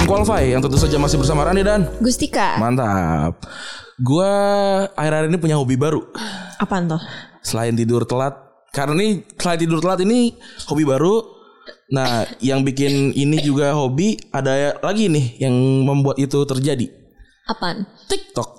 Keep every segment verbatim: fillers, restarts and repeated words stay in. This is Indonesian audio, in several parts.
Unqualified yang tentu saja masih bersama Rani dan Gustika. Mantap. Gua akhir-akhir ini punya hobi baru. Apaan tuh? Selain tidur telat. Karena ini selain tidur telat ini hobi baru. Nah, yang bikin ini juga hobi ada lagi nih yang membuat itu terjadi. Apaan? TikTok.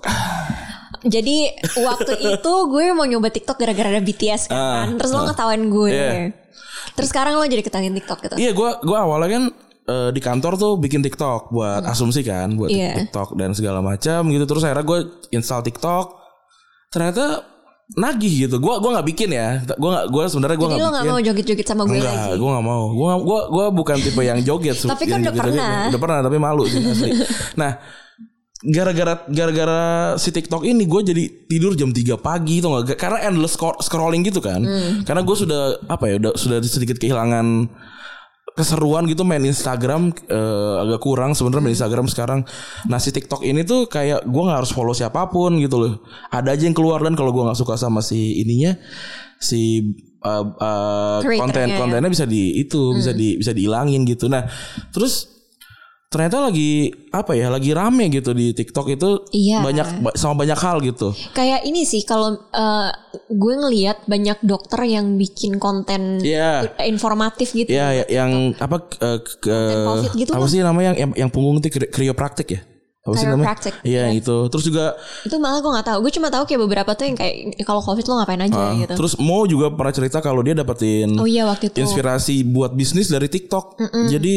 Jadi waktu itu gue mau nyoba TikTok gara-gara ada B T S kan. Uh, Terus uh, lo ngetawain gue. Yeah. Terus sekarang lo jadi ketawain TikTok gitu. Iya, gue gue awalnya kan uh, di kantor tuh bikin TikTok buat hmm. asumsi kan, buat yeah. TikTok dan segala macam gitu. Terus akhirnya gue install TikTok. Ternyata nagih gitu. Gue gue nggak bikin ya. Gue nggak gue sebenarnya gue nggak bikin. Jadi lo nggak mau joget-joget sama gue Enggak, lagi? Gue nggak mau. Gue gue gue bukan tipe yang joget. Tapi kan udah pernah. Udah pernah tapi malu sih asli. Nah. Gara-gara gara-gara si TikTok ini gue jadi tidur jam tiga pagi tuh nggak, karena endless scrolling gitu kan. Hmm. Karena gue sudah apa ya udah sudah sedikit kehilangan keseruan gitu main Instagram, uh, agak kurang sebenarnya main Instagram sekarang. Nah si TikTok ini tuh kayak gue nggak harus follow siapapun gitu loh. Ada aja yang keluar, dan kalau gue nggak suka sama si ininya si uh, uh, konten kontennya bisa di itu hmm. bisa di bisa dihilangin gitu. Nah terus ternyata lagi apa ya lagi rame gitu di TikTok itu. Iya. Banyak sama banyak hal gitu. Kayak ini sih kalau uh, gue ngelihat banyak dokter yang bikin konten yeah. informatif gitu. Iya, yeah, yang apa uh, ke, COVID gitu apa kan? sih namanya yang yang punggung itu kriopraktik ya? Apa sih namanya? Iya, yeah. itu. Terus juga itu malah gue nggak tahu. Gue cuma tahu kayak beberapa tuh yang kayak kalau COVID lo ngapain aja uh, gitu. Terus Mo juga pernah cerita kalau dia dapetin oh, iya, waktu itu. inspirasi buat bisnis dari TikTok. Mm-mm. Jadi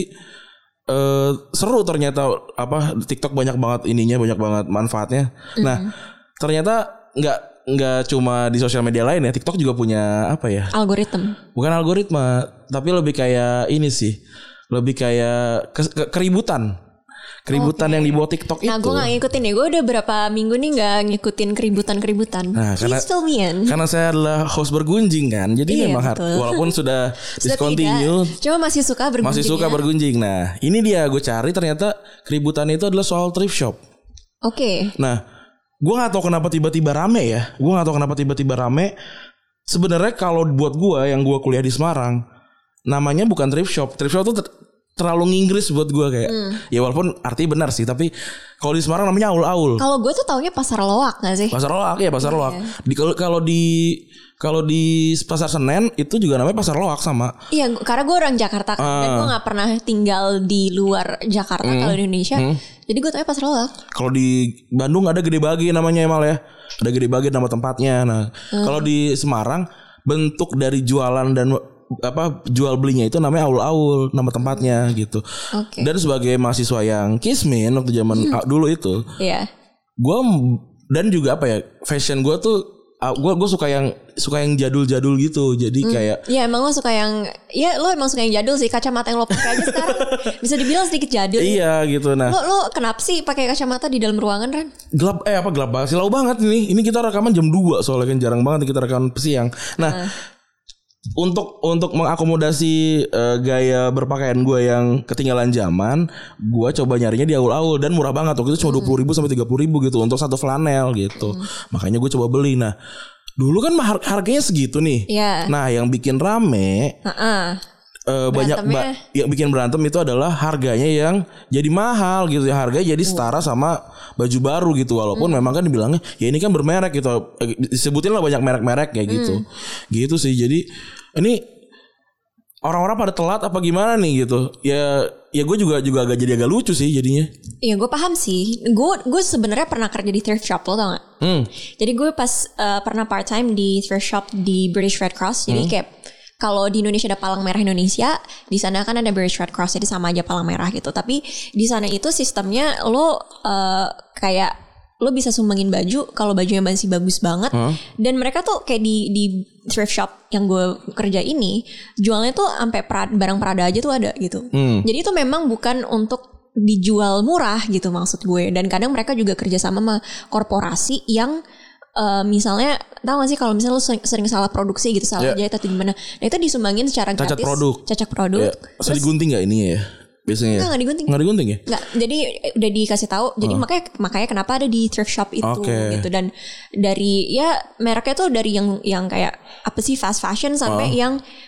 Uh, seru ternyata apa TikTok banyak banget ininya, banyak banget manfaatnya. Mm-hmm. Nah ternyata nggak nggak cuma di sosial media lain ya, TikTok juga punya apa ya? Algoritma. Bukan algoritma, tapi lebih kayak ini sih, lebih kayak ke- ke- keributan. Keributan okay. yang dibawa TikTok nah, itu. Nah gue gak ngikutin ya. Gue udah berapa minggu nih gak ngikutin keributan-keributan. Nah, karena, karena saya adalah host bergunjing kan. Jadi iya, memang betul. Walaupun sudah discontinue, cuma masih suka bergunjing. Masih suka ya? bergunjing. Nah ini dia gue cari, ternyata keributan itu adalah soal thrift shop. Oke okay. Nah gue gak tahu kenapa tiba-tiba rame ya. Gue gak tahu kenapa tiba-tiba rame. Sebenarnya kalau buat gue yang gue kuliah di Semarang, namanya bukan thrift shop. Thrift shop tuh ter- terlalu nginggris buat gue kayak hmm. ya walaupun artinya benar sih, tapi kalau di Semarang namanya aul-aul. Kalau gue tuh taunya pasar loak nggak sih? Pasar loak ya pasar loak. Yeah. Di kalau kalau di kalau di pasar Senen itu juga namanya pasar loak sama. Iya, karena gue orang Jakarta kan, uh. dan gue nggak pernah tinggal di luar Jakarta hmm. kalau di Indonesia. Hmm. Jadi gue taunya pasar loak. Kalau di Bandung ada Gede Bage namanya Emal ya. Ada Gede Bage nama tempatnya. Nah hmm. kalau di Semarang bentuk dari jualan dan apa jual belinya itu namanya aul-aul, nama tempatnya gitu. Okay. Dan sebagai mahasiswa yang kismin waktu zaman hmm. dulu itu, yeah. gue dan juga apa ya fashion gue tuh, gue gue suka yang suka yang jadul-jadul gitu. Jadi hmm. kayak, ya emang lo suka yang, ya lo emang suka yang jadul sih. Kacamata yang lo pakai aja sekarang bisa dibilang sedikit jadul. Iya gitu. Nah, lo lo kenapa sih pakai kacamata di dalam ruangan, Ran? Gelap eh apa gelap banget, silau banget ini. Ini kita rekaman jam dua soalnya kan jarang banget kita rekaman siang. Nah. Uh. Untuk untuk mengakomodasi uh, gaya berpakaian gue yang ketinggalan zaman, gue coba nyarinya di aul-aul dan murah banget. Waktu itu cuma dua puluh ribu sampai tiga puluh ribu gitu untuk satu flanel gitu. Hmm. Makanya gue coba beli. Nah dulu kan har- harganya segitu nih. Yeah. Nah yang bikin rame, uh-uh. uh, banyak ba- yang bikin berantem itu adalah harganya yang jadi mahal gitu. Harganya jadi setara sama baju baru gitu. Walaupun hmm. memang kan dibilangnya ya ini kan bermerek gitu, disebutin lah banyak merek-merek kayak gitu. Hmm. Gitu sih. Jadi ini orang-orang pada telat apa gimana nih gitu. Ya ya gue juga juga agak jadi agak lucu sih jadinya. Iya gue paham sih. Gue gue sebenarnya pernah kerja di thrift shop, lo tau gak? Hmm. Jadi gue pas uh, pernah part time di thrift shop di British Red Cross. Jadi hmm. kayak kalau di Indonesia ada Palang Merah Indonesia, di sana kan ada British Red Cross, jadi sama aja Palang Merah gitu. Tapi di sana itu sistemnya lo uh, kayak lo bisa sumbangin baju kalau bajunya masih bagus banget. Huh? Dan mereka tuh kayak di di thrift shop yang gue kerja ini jualnya tuh sampai barang Prada aja tuh ada gitu. Hmm. Jadi itu memang bukan untuk dijual murah gitu maksud gue. Dan kadang mereka juga kerja sama sama korporasi yang Uh, misalnya tahu gak sih kalau misalnya lu sering, sering salah produksi gitu, salah yeah. jahit atau gimana, nah itu disumbangin secara gratis. Cacat produk. Cacat produk. Yeah. Terus digunting nggak ini ya? Biasanya. Enggak, nggak digunting. Nggak digunting ya? Nggak. Jadi udah dikasih tahu. Jadi uh. makanya makanya kenapa ada di thrift shop itu okay. gitu. Dan dari ya mereknya tuh dari yang yang kayak apa sih fast fashion sampai uh. yang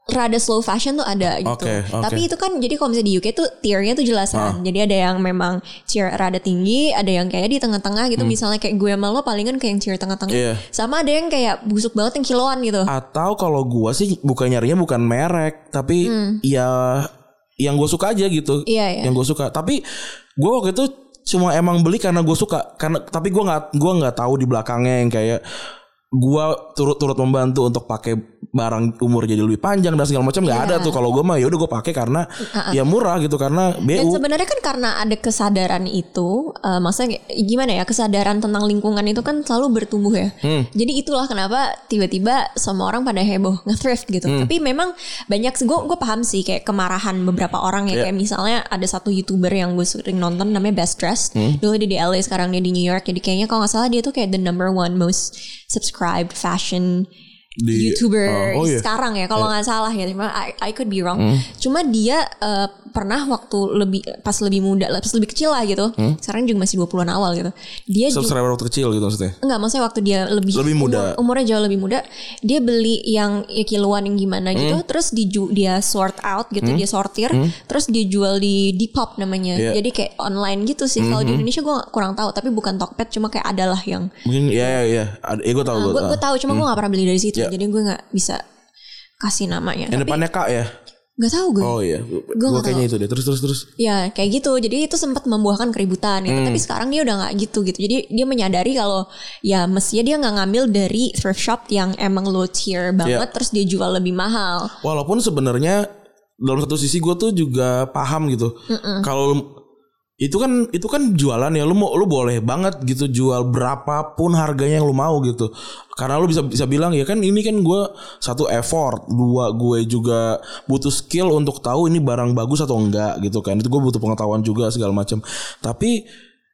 rada slow fashion tuh ada gitu. Okay, okay. Tapi itu kan jadi kalau misalnya di U K tuh tiernya tuh jelas kan. Ah. Jadi ada yang memang tier rada tinggi, ada yang kayak di tengah-tengah gitu. Hmm. Misalnya kayak gue sama lo palingan kayak yang tier tengah-tengah. Yeah. Sama ada yang kayak busuk banget yang kiloan gitu. Atau kalau gue sih bukan nyarinya bukan merek, tapi hmm. ya yang gue suka aja gitu. Iya, iya. Yang gue suka. Tapi gue waktu itu cuma emang beli karena gue suka. Karena tapi gue nggak gue nggak tahu di belakangnya yang kayak gue turut-turut membantu untuk pakai barang umur jadi lebih panjang dan segala macam nggak yeah. ada tuh. Kalau gue mah ya udah gue pakai karena uh-uh. ya murah gitu karena B U. Dan sebenarnya kan karena ada kesadaran itu, uh, maksudnya gimana ya, kesadaran tentang lingkungan itu kan selalu bertumbuh ya. Hmm. Jadi itulah kenapa tiba-tiba semua orang pada heboh nge-thrift gitu. Hmm. Tapi memang banyak gue gue paham sih kayak kemarahan beberapa orang ya yeah. kayak misalnya ada satu YouTuber yang gue sering nonton namanya Best Dressed. Hmm. Dulu dia di L A, sekarang dia di New York. Jadi kayaknya kalau nggak salah dia tuh kayak the number one most subscribed fashion di, YouTuber uh, oh yeah. sekarang ya kalau nggak yeah. salah ya, cuma I, I could be wrong. Mm. Cuma dia uh, pernah waktu lebih pas lebih muda, pas lebih kecil lah gitu. Mm. Sekarang juga masih dua puluhan awal gitu. Dia subscriber waktu kecil gitu maksudnya? Enggak, maksudnya waktu dia lebih lebih muda. Umur, umurnya jauh lebih muda, dia beli yang ya kiloan yang gimana mm. gitu, terus di dia sort out gitu, mm. dia sortir, mm. terus dia jual di Depop namanya. Yeah. Jadi kayak online gitu sih. Mm-hmm. Kalau di Indonesia gue kurang tahu, tapi bukan Tokped, cuma kayak adalah yang mungkin ya ya ya. Ya gue tahu nah, gue tahu, cuma mm. gue nggak pernah beli dari situ. Yeah. Jadi gue nggak bisa kasih namanya. Yang depannya Kak ya? Gak tahu gue. Oh iya, gue kayaknya itu deh. Terus terus terus. Ya kayak gitu. Jadi itu sempat membuahkan keributan gitu. Hmm. Tapi sekarang dia udah nggak gitu gitu. Jadi dia menyadari kalau ya mestinya dia nggak ngambil dari thrift shop yang emang low tier banget, yeah. terus dia jual lebih mahal. Walaupun sebenarnya dalam satu sisi gue tuh juga paham gitu. Kalau itu kan itu kan jualan ya, lu mau lu boleh banget gitu jual berapapun harganya yang lu mau gitu, karena lu bisa bisa bilang ya kan ini kan gue satu effort, dua gue juga butuh skill untuk tahu ini barang bagus atau enggak gitu kan, itu gue butuh pengetahuan juga segala macam. Tapi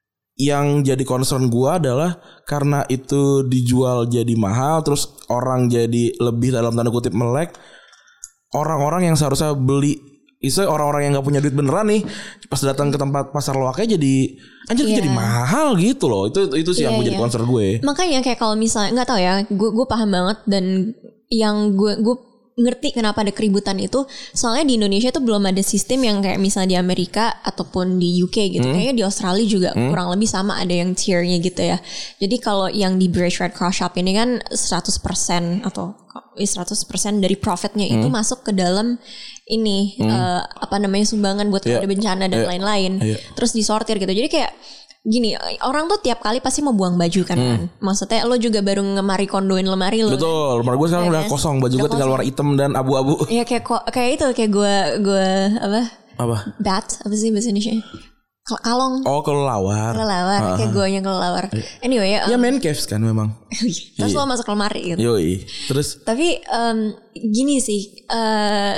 yang jadi concern gue adalah karena itu dijual jadi mahal, terus orang jadi lebih dalam tanda kutip melek, orang-orang yang seharusnya beli Isa orang-orang yang gak punya duit beneran nih pas datang ke tempat pasar loaknya jadi anjir yeah. jadi mahal gitu loh. Itu itu sih yeah, yang menjadi yeah. concern gue. Makanya kayak kalau misalnya nggak tahu ya, gue gue paham banget, dan yang gue gue ngerti kenapa ada keributan itu. Soalnya di Indonesia tuh belum ada sistem yang kayak misalnya di Amerika ataupun di U K gitu. Hmm. Kayaknya di Australia juga hmm. kurang lebih sama, ada yang tiernya gitu ya. Jadi kalau yang di British Red Cross Shop ini kan seratus persen atau seratus persen dari profitnya hmm. itu masuk ke dalam ini hmm. uh, apa namanya sumbangan buat yeah. ada bencana dan yeah. lain-lain. Yeah. Terus disortir gitu. Jadi kayak gini, orang tuh tiap kali pasti mau buang baju kan, hmm. kan? Maksudnya lo juga baru ngemari kondoin lemari lo. Betul, lemari gue sekarang ya, udah kosong, baju gue tinggal warna hitam dan abu-abu. Iya kayak kayak itu kayak gue gue apa? Apa? Bat apa sih bahasa Indonesia? Kalong. Oh, kelelawar. Kelelawar, uh-huh. kayak gue yang kelelawar. Anyway ya. Um, ya man caves kan memang. Terus lo masuk lemari gitu. Yoi. Terus? Tapi um, gini sih, uh,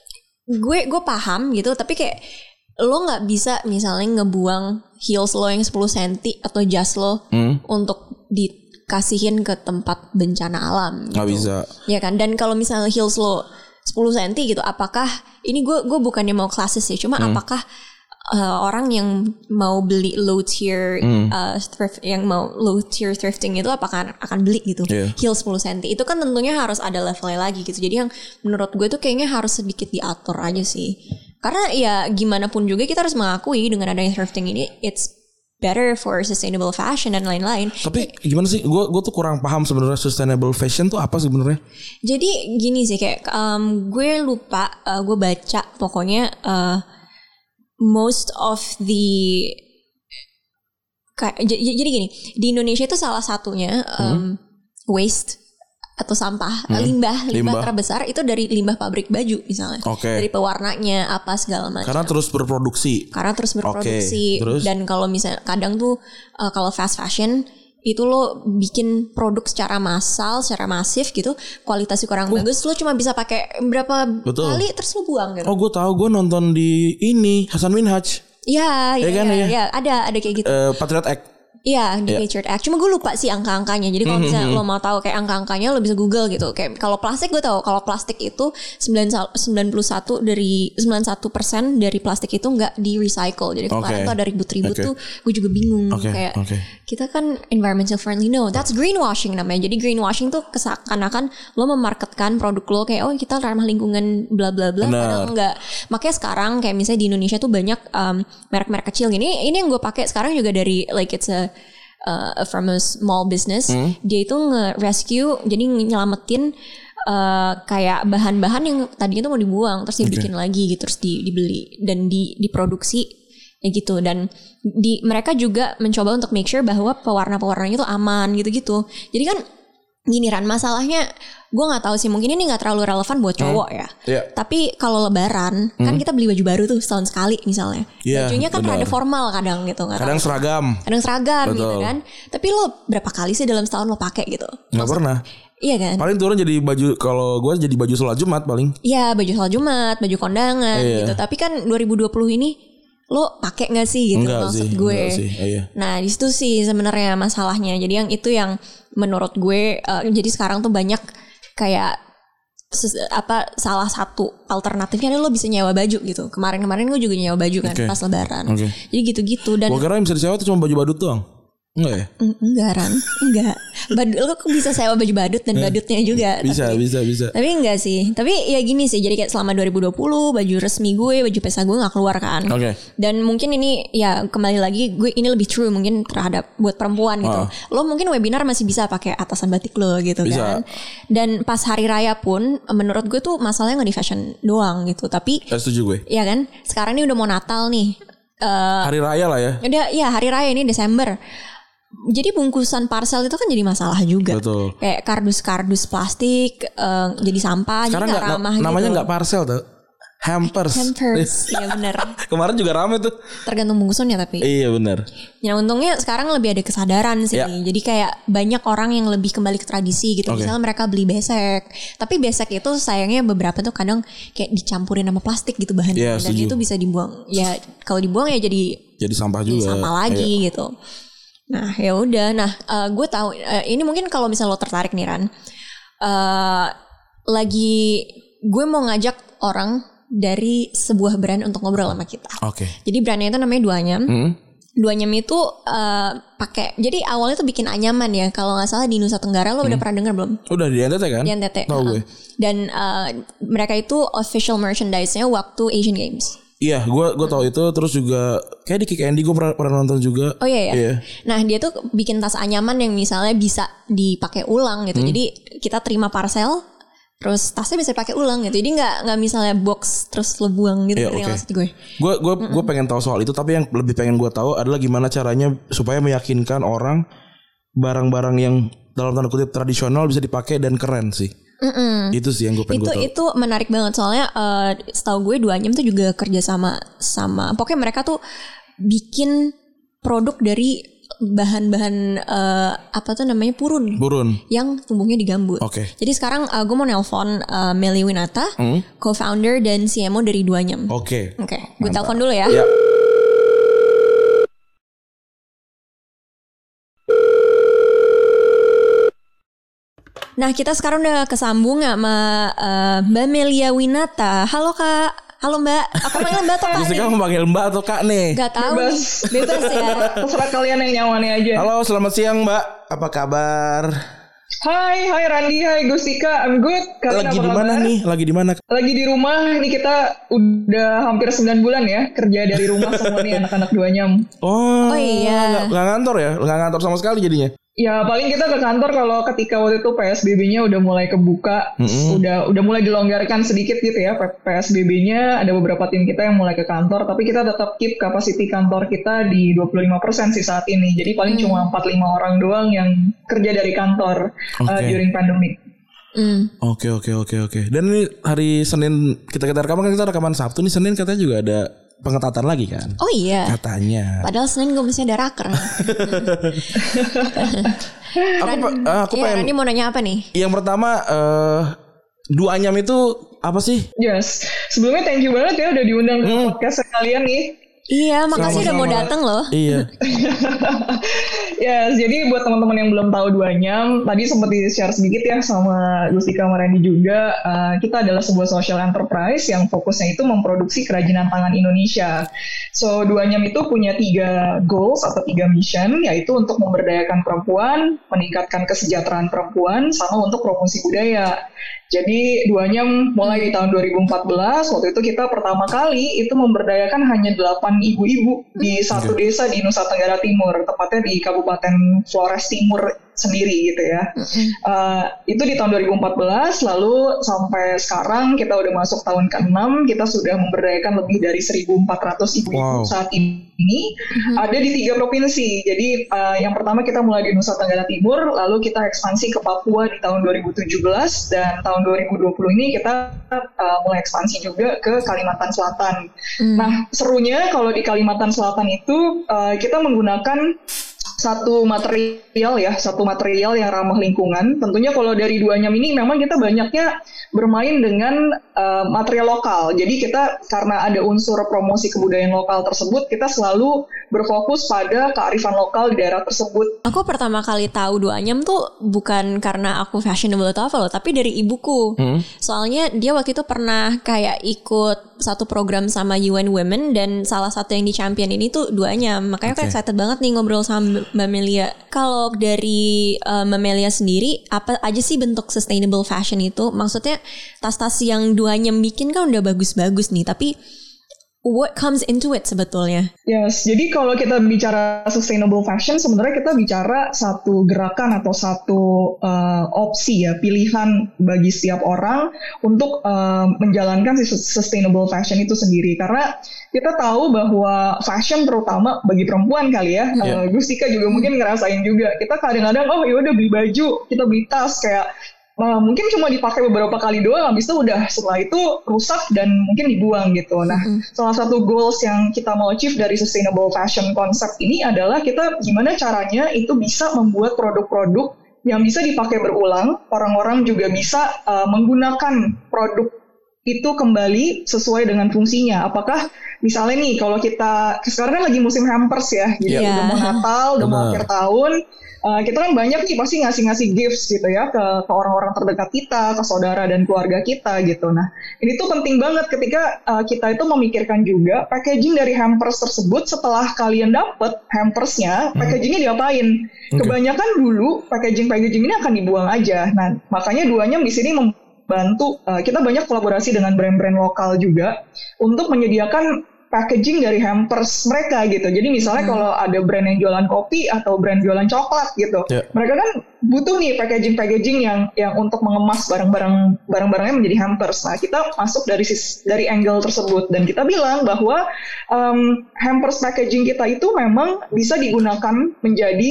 gue gue paham gitu, tapi kayak lo nggak bisa misalnya ngebuang heels lo yang sepuluh sentimeter atau jas lo hmm. untuk dikasihin ke tempat bencana alam gitu. Nggak bisa. Ya kan, dan kalau misalnya heels lo sepuluh sentimeter gitu, apakah ini gue gue bukannya mau klasis sih, cuma hmm. apakah uh, orang yang mau beli low tier hmm. uh, thrift, yang mau low tier thrifting itu apakah akan beli gitu yeah. heels sepuluh sentimeter? Itu kan tentunya harus ada levelnya lagi gitu. Jadi yang menurut gue tuh kayaknya harus sedikit diatur aja sih. Karena ya gimana pun juga kita harus mengakui dengan adanya thrifting ini it's better for sustainable fashion dan lain-lain. Tapi gimana sih? Gue gue tuh kurang paham sebenarnya sustainable fashion tuh apa sebenarnya? Jadi gini sih, kayak um, gue lupa, uh, gue baca pokoknya uh, most of the kayak j- jadi gini, di Indonesia itu salah satunya um, hmm. waste atau sampah, hmm. limbah, limbah, limbah terbesar itu dari limbah pabrik baju misalnya. Okay. Dari pewarnanya apa segala macam. Karena terus berproduksi. Karena terus berproduksi. Okay. Terus? Dan kalau misalnya kadang tuh uh, kalau fast fashion itu lo bikin produk secara massal, secara masif gitu, kualitasnya kurang oh. bagus, lo cuma bisa pakai berapa Betul. kali terus lo buang gitu. Oh, gue tahu, gue nonton di ini Hasan Minhaj. Iya, iya, ya, kan, ya, ya, ada ada kayak gitu. Uh, Patriot Act. Iya, Denatured yeah. X. Cuma gue lupa sih angka-angkanya. Jadi kalau misalnya mm-hmm. lo mau tahu kayak angka-angkanya, lo bisa Google gitu. Kayak kalau plastik gue tahu, kalau plastik itu sembilan puluh satu dari sembilan puluh satu persen dari plastik itu nggak di recycle. Jadi kemarin okay. tuh ada ribut-ribut okay. tuh, gue juga bingung okay. kayak okay. kita kan environmental friendly. No, that's greenwashing namanya. Jadi greenwashing tuh keseakan-akan lo memarketkan produk lo kayak oh kita ramah lingkungan bla bla bla. Padahal enggak. Makanya sekarang kayak misalnya di Indonesia tuh banyak um, merek-merek kecil gini. Ini yang gue pakai sekarang juga dari like it's a Uh, from a small business, hmm. dia itu nge-rescue, jadi nyelamatin uh, kayak bahan-bahan yang tadinya tuh mau dibuang, terus dibikin okay. lagi gitu, terus di, dibeli dan di, diproduksi ya gitu. Dan di mereka juga mencoba untuk make sure bahwa pewarna-pewarnanya itu aman gitu-gitu. Jadi kan gini Ran, masalahnya gue nggak tahu sih, mungkin ini nggak terlalu relevan buat cowok hmm. ya. Yeah. Tapi kalau Lebaran hmm. kan kita beli baju baru tuh setahun sekali misalnya. Yeah, bajunya kan benar. Rada formal kadang gitu. Kadang tahu. seragam. Kadang seragam Betul. gitu kan. Tapi lo berapa kali sih dalam setahun lo pakai gitu? Nggak pernah. Iya kan. Paling turun jadi baju, kalau gue jadi baju sholat Jumat paling. Iya, baju sholat Jumat, baju kondangan yeah. gitu. Tapi kan dua ribu dua puluh ini lo pakai nggak sih gitu enggak maksud sih, gue. Sih. Oh, iya. Nah di situ sih sebenarnya masalahnya. Jadi yang itu yang menurut gue uh, jadi sekarang tuh banyak kayak ses, apa salah satu alternatifnya lo bisa nyewa baju gitu. Kemarin-kemarin gue juga nyewa baju kan okay. pas Lebaran. Okay. Jadi gitu-gitu dan. Gue kira yang bisa disewa tuh cuma baju badut doang. Enggak ya? Enggak Ran, enggak. Badut lo kok bisa sewa baju badut dan badutnya juga. Bisa, tapi, bisa, bisa. Tapi enggak sih. Tapi ya gini sih, jadi kayak selama dua ribu dua puluh baju resmi gue, baju pesta gue enggak keluar kan. Oke. Okay. Dan mungkin ini ya kembali lagi gue ini lebih true mungkin terhadap buat perempuan gitu. Oh. Lo mungkin webinar masih bisa pakai atasan batik lo gitu bisa. Kan. Dan pas hari raya pun menurut gue tuh masalahnya enggak di fashion doang gitu. Tapi ya, setuju gue. Iya kan? Sekarang ini udah mau Natal nih. Uh, hari raya lah ya. Udah ya hari raya ini Desember. Jadi bungkusan parcel itu kan jadi masalah juga. Betul. Kayak kardus-kardus plastik uh, jadi sampah. Sekarang jadi gak ramah gitu. Namanya nggak parcel tuh, hampers. Hampers, iya benar. Kemarin juga rame tuh. Tergantung bungkusannya tapi. Iya benar. Ya untungnya sekarang lebih ada kesadaran sih. Ya. Jadi kayak banyak orang yang lebih kembali ke tradisi gitu. Okay. Misalnya mereka beli besek, tapi besek itu sayangnya beberapa tuh kadang kayak dicampurin sama plastik gitu bahannya. Ya, dan itu bisa dibuang. Ya kalau dibuang ya jadi. Jadi sampah juga. Sampah lagi ya. Gitu. Nah ya udah, nah uh, gue tahu uh, ini mungkin kalau misalnya lo tertarik nih Ran, uh, lagi gue mau ngajak orang dari sebuah brand untuk ngobrol sama kita. Oke. Okay. Jadi brandnya itu namanya Duanyam. Mm. Duanyam itu uh, pakai, jadi awalnya tuh bikin anyaman ya. Kalau nggak salah di Nusa Tenggara lo mm. udah pernah dengar belum? Udah di N T T kan? Di N T T. Tahu uh, gue. Dan uh, mereka itu official merchandise-nya waktu Asian Games. Iya, gue gue tahu itu. Terus juga kayak di Kick Andy gue pernah, pernah nonton juga. Oh iya ya. Iya. Nah dia tuh bikin tas anyaman yang misalnya bisa dipakai ulang gitu. Hmm. Jadi kita terima parcel, terus tasnya bisa dipakai ulang gitu. Jadi nggak nggak misalnya box terus lo buang gitu. Iya, okay. Maksud gue. Gue gue gue pengen tahu soal itu. Tapi yang lebih pengen gue tahu adalah gimana caranya supaya meyakinkan orang barang-barang yang dalam tanda kutip tradisional bisa dipakai dan keren sih. Mm-mm. Itu sih yang gue pengen itu, gue tahu. Itu menarik banget soalnya uh, setahu gue Duanyam tuh juga kerja sama sama pokoknya mereka tuh bikin produk dari bahan-bahan uh, apa tuh namanya purun. Purun. Yang tumbuhnya di gambut. Oke. Okay. Jadi sekarang uh, gue mau nelpon uh, Melly Winata, mm? co-founder dan C M O dari Duanyam. Oke. Okay. Oke. Okay. Gue telepon dulu ya. Ya. Nah kita sekarang udah kesambung sama uh, Mbak Melia Winata. Halo Kak. Halo Mbak. Aku panggil Mbak atau Kak? Bisa kamu panggil Mbak atau Kak nih? Gak tahu nih. Bebas ya. Terserah kalian yang nyamannya aja. Halo, selamat siang Mbak. Apa kabar? Hai, hai Randi, hai Gustika. I'm good. Kalian lagi di mana nih? Lagi di mana? Lagi di rumah. Ini kita udah hampir sembilan bulan ya kerja dari rumah semua nih anak-anak Duanyam. Oh, oh iya. Gak, gak ngantor ya? Gak ngantor sama sekali jadinya? Ya paling kita ke kantor kalau ketika waktu itu P S B B-nya udah mulai kebuka, mm-hmm. udah udah mulai dilonggarkan sedikit gitu ya P S B B-nya, ada beberapa tim kita yang mulai ke kantor, tapi kita tetap keep capacity kantor kita di dua puluh lima persen sih saat ini. Jadi paling mm. cuma empat puluh lima orang doang yang kerja dari kantor okay. uh, during pandemic. Oke oke oke oke. Dan ini hari Senin kita kita rekaman, kan kita rekaman Sabtu nih, Senin katanya juga ada pengetatan lagi kan? Oh iya. Katanya. Padahal Senin gue mesti ada raker. aku uh, aku ya, pengen. Ini mau nanya apa nih? Yang pertama, uh, Duanyam itu apa sih? Yes. Sebelumnya thank you banget ya udah diundang ke hmm. podcast kalian nih. Iya, makasih udah mau datang loh. Iya. Ya, yes, jadi buat teman-teman yang belum tahu Duanyam, tadi sempat di-share sedikit ya sama Gustika sama Randy juga. Uh, kita adalah sebuah social enterprise yang fokusnya itu memproduksi kerajinan tangan Indonesia. So, Duanyam itu punya tiga goals atau tiga mission, yaitu untuk memberdayakan perempuan, meningkatkan kesejahteraan perempuan, sama untuk promosi budaya. Jadi Duanyam mulai di tahun dua ribu empat belas, waktu itu kita pertama kali itu memberdayakan hanya delapan ibu-ibu di satu desa di Nusa Tenggara Timur, tepatnya di Kabupaten Flores Timur sendiri gitu ya. Uh, itu di tahun dua ribu empat belas, lalu sampai sekarang kita udah masuk tahun keenam, kita sudah memberdayakan lebih dari seribu empat ratus ibu-ibu wow. saat ini. Mm-hmm. Ada di tiga provinsi. Jadi uh, yang pertama kita mulai di Nusa Tenggara Timur, lalu kita ekspansi ke Papua di tahun dua ribu tujuh belas, dan tahun dua ribu dua puluh ini kita uh, mulai ekspansi juga ke Kalimantan Selatan. Mm. Nah, serunya kalau di Kalimantan Selatan itu uh, kita menggunakan satu material ya, satu material yang ramah lingkungan. Tentunya kalau dari Duanyam ini memang kita banyaknya bermain dengan uh, material lokal. Jadi kita karena ada unsur promosi kebudayaan lokal tersebut, kita selalu berfokus pada kearifan lokal di daerah tersebut. Aku pertama kali tahu Duanyam tuh bukan karena aku fashionable atau apa loh, tapi dari ibuku. Hmm. Soalnya dia waktu itu pernah kayak ikut satu program sama U N Women dan salah satu yang di champion ini tuh Duanyam. Makanya okay. aku excited banget nih ngobrol sama Mbak Melia. Kalau dari uh, Mbak Melia sendiri, apa aja sih bentuk sustainable fashion itu? Maksudnya tas-tas yang Duanyam bikin kan udah bagus-bagus nih, tapi what comes into it sebetulnya? Yes, jadi kalau kita bicara sustainable fashion, sebenarnya kita bicara satu gerakan atau satu uh, opsi ya, pilihan bagi setiap orang untuk uh, menjalankan si sustainable fashion itu sendiri. Karena kita tahu bahwa fashion terutama bagi perempuan kali ya, yeah. uh, Gustika juga mungkin ngerasain juga. Kita kadang-kadang, oh ya udah beli baju, kita beli tas kayak Nah, mungkin cuma dipakai beberapa kali doang, habis itu udah setelah itu rusak dan mungkin dibuang gitu. Nah, mm-hmm. salah satu goals yang kita mau achieve dari sustainable fashion concept ini adalah kita gimana caranya itu bisa membuat produk-produk yang bisa dipakai berulang, orang-orang juga bisa uh, menggunakan produk itu kembali sesuai dengan fungsinya. Apakah misalnya nih kalau kita sekarang kan lagi musim hampers ya, gitu. Yeah. Udah mau Natal, udah mau akhir tahun. Uh, kita kan banyak nih pasti ngasih-ngasih gifts gitu ya ke, ke orang-orang terdekat kita, ke saudara dan keluarga kita gitu. Nah, ini tuh penting banget ketika uh, kita itu memikirkan juga packaging dari hampers tersebut setelah kalian dapet hampersnya, packagingnya diapain? Okay. Kebanyakan dulu packaging-packaging ini akan dibuang aja. Nah, makanya Duanyam di sini membantu, uh, kita banyak kolaborasi dengan brand-brand lokal juga untuk menyediakan packaging dari hampers mereka gitu. Jadi misalnya hmm. kalau ada brand yang jualan kopi atau brand jualan coklat gitu, yeah. mereka kan butuh nih packaging-packaging yang yang untuk mengemas barang-barang barang-barangnya menjadi hampers. Nah, kita masuk dari dari angle tersebut dan kita bilang bahwa um, hampers packaging kita itu memang bisa digunakan menjadi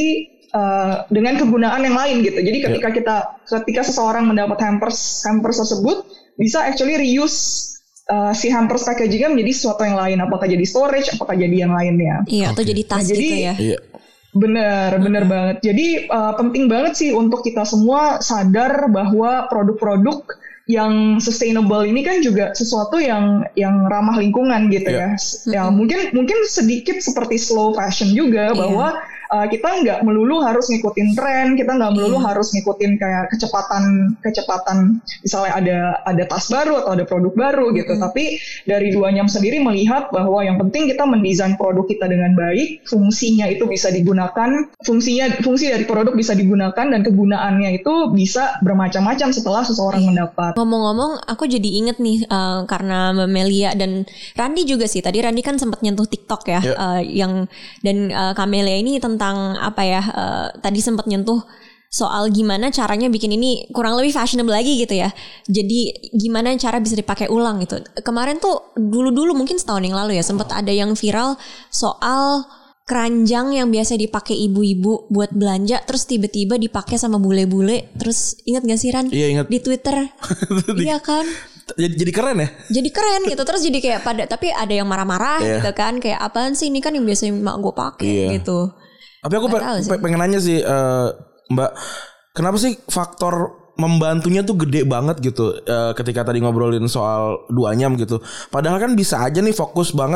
uh, dengan kegunaan yang lain gitu. Jadi ketika yeah. kita ketika seseorang mendapat hampers hampers tersebut bisa actually reuse Uh, si hampers packagingnya menjadi sesuatu yang lain, apakah jadi storage, apakah jadi yang lainnya. Iya, okay. Atau jadi tas nah, gitu jadi, ya. Iya. Bener, bener banget. Jadi uh, penting banget sih untuk kita semua sadar bahwa produk-produk yang sustainable ini kan juga sesuatu yang yang ramah lingkungan gitu yeah. ya. Ya mm-hmm. mungkin mungkin sedikit seperti slow fashion juga yeah. bahwa uh, kita nggak melulu harus ngikutin tren, kita nggak melulu yeah. harus ngikutin kayak kecepatan kecepatan misalnya ada ada tas baru atau ada produk baru gitu. Mm-hmm. Tapi dari Duanyam sendiri melihat bahwa yang penting kita mendesain produk kita dengan baik, fungsinya itu bisa digunakan, fungsinya fungsi dari produk bisa digunakan dan kegunaannya itu bisa bermacam-macam setelah seseorang mendapat. Ngomong-ngomong, aku jadi inget nih uh, karena Mbak Melia dan Randy juga sih. Tadi Randy kan sempat nyentuh TikTok ya, yeah. uh, yang dan uh, Kamelia ini tentang apa ya? Uh, tadi sempat nyentuh soal gimana caranya bikin ini kurang lebih fashionable lagi gitu ya. Jadi gimana cara bisa dipakai ulang gitu. Kemarin tuh dulu-dulu mungkin setahun yang lalu ya sempat ada yang viral soal keranjang yang biasa dipakai ibu-ibu buat belanja terus tiba-tiba dipakai sama bule-bule. Terus ingat gak sih Ran? Iya ingat. Di Twitter. Iya kan? Jadi, jadi keren ya? Jadi keren gitu. Terus jadi kayak pada tapi ada yang marah-marah yeah. gitu kan, kayak apaan sih ini kan yang biasa mak gue pakai yeah. gitu. Tapi aku pe- pe- pengen nanya sih uh, Mbak, kenapa sih faktor membantunya tuh gede banget gitu uh, ketika tadi ngobrolin soal Duanyam gitu. Padahal kan bisa aja nih fokus banget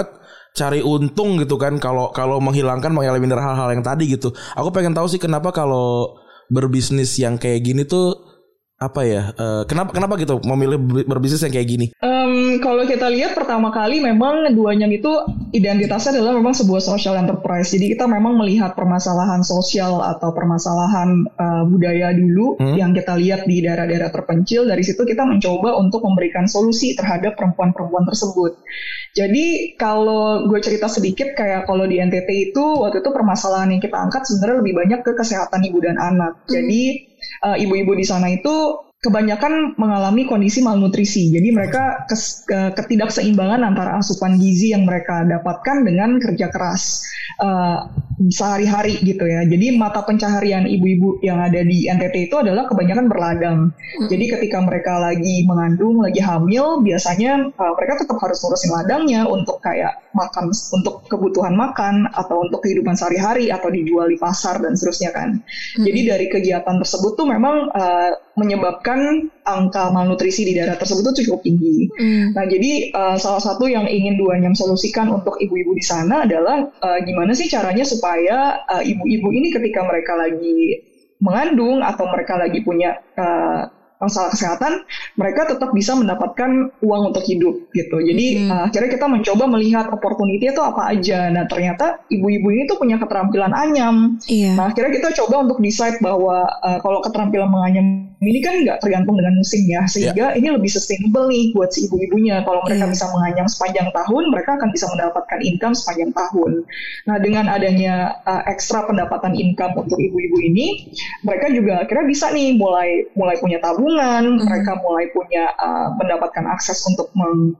cari untung gitu kan kalau kalau menghilangkan mengeliminir hal-hal yang tadi gitu. Aku pengen tahu sih kenapa kalau berbisnis yang kayak gini tuh apa ya? Uh, kenapa kenapa gitu memilih berbisnis yang kayak gini? Um, kalau kita lihat pertama kali memang Duanyam itu identitasnya adalah memang sebuah social enterprise. Jadi kita memang melihat permasalahan sosial atau permasalahan uh, budaya dulu hmm? yang kita lihat di daerah-daerah terpencil. Dari situ kita mencoba untuk memberikan solusi terhadap perempuan-perempuan tersebut. Jadi kalau gue cerita sedikit kayak kalau di N T T itu waktu itu permasalahan yang kita angkat sebenarnya lebih banyak ke kesehatan ibu dan anak. Hmm. Jadi Uh, ibu-ibu di sana itu kebanyakan mengalami kondisi malnutrisi. Jadi mereka kes, ke, ketidakseimbangan antara asupan gizi yang mereka dapatkan dengan kerja keras uh, sehari-hari gitu ya. Jadi mata pencaharian ibu-ibu yang ada di N T T itu adalah kebanyakan berladang. Jadi ketika mereka lagi mengandung, lagi hamil, biasanya uh, mereka tetap harus ngurusin ladangnya untuk kayak makan, untuk kebutuhan makan atau untuk kehidupan sehari-hari atau dijual di pasar dan seterusnya kan. Hmm. Jadi dari kegiatan tersebut tuh memang uh, menyebabkan angka malnutrisi di daerah tersebut tuh cukup tinggi. Hmm. Nah jadi uh, salah satu yang ingin Duanyam solusikan untuk ibu-ibu di sana adalah uh, gimana sih caranya supaya uh, ibu-ibu ini ketika mereka lagi mengandung atau mereka lagi punya uh, masalah kesehatan, mereka tetap bisa mendapatkan uang untuk hidup gitu. Jadi hmm. uh, akhirnya kita mencoba melihat opportunity itu apa aja. Nah ternyata ibu-ibu ini tuh punya keterampilan anyam. Iya. Nah akhirnya kita coba untuk decide bahwa uh, kalau keterampilan menganyam ini kan nggak tergantung dengan musim ya, sehingga yeah. ini lebih sustainable nih buat si ibu-ibunya. Kalau mereka yeah. bisa menganyam sepanjang tahun, mereka akan bisa mendapatkan income sepanjang tahun. Nah dengan adanya uh, ekstra pendapatan income untuk ibu-ibu ini, mereka juga akhirnya bisa nih mulai mulai punya tabungan, mm. mereka mulai punya uh, mendapatkan akses untuk meng,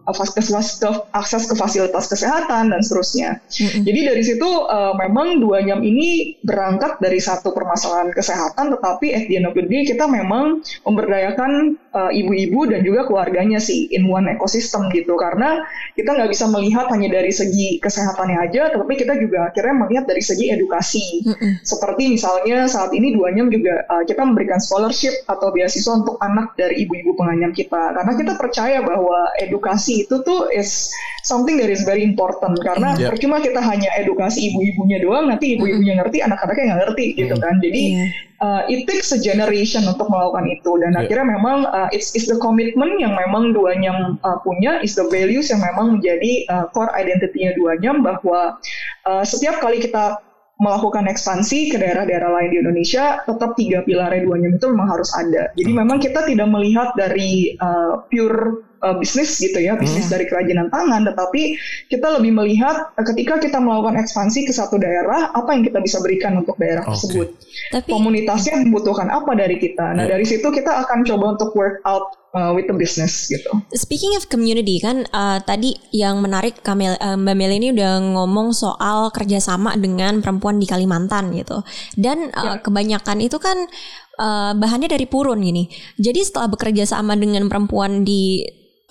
akses ke fasilitas kesehatan dan seterusnya. Mm-hmm. Jadi dari situ uh, memang Duanyam ini berangkat dari satu permasalahan kesehatan, tetapi at the end of the day kita memang memberdayakan uh, ibu-ibu dan juga keluarganya sih in one ecosystem gitu, karena kita nggak bisa melihat hanya dari segi kesehatannya aja, tetapi kita juga akhirnya melihat dari segi edukasi. Mm-hmm. Seperti misalnya saat ini Duanyam juga uh, kita memberikan scholarship atau beasiswa untuk anak dari ibu-ibu penganyam kita, karena kita percaya bahwa edukasi itu tuh is something that is very important, karena yeah. percuma kita hanya edukasi ibu-ibunya doang, nanti ibu-ibunya ngerti, anak-anaknya nggak ngerti gitu kan. Jadi yeah. uh, it takes a generation untuk melakukan itu, dan yeah. akhirnya memang uh, it's, it's the commitment yang memang Duanyam uh, punya, is the values yang memang menjadi uh, core identity-nya Duanyam, bahwa uh, setiap kali kita melakukan ekspansi ke daerah-daerah lain di Indonesia, tetap tiga pilar Duanyam itu memang harus ada. Jadi memang kita tidak melihat dari uh, pure uh, bisnis gitu ya, bisnis hmm. dari kerajinan tangan, tetapi kita lebih melihat uh, ketika kita melakukan ekspansi ke satu daerah, apa yang kita bisa berikan untuk daerah okay. tersebut. Tapi, komunitasnya membutuhkan apa dari kita. Nah, yeah. dari situ kita akan coba untuk work out Uh, with the business gitu. Speaking of community kan, uh, tadi yang menarik Kamel, uh, Mbak Mel ini udah ngomong soal kerjasama dengan perempuan di Kalimantan gitu. Dan uh, yeah. kebanyakan itu kan uh, bahannya dari purun gini. Jadi setelah bekerja sama dengan perempuan di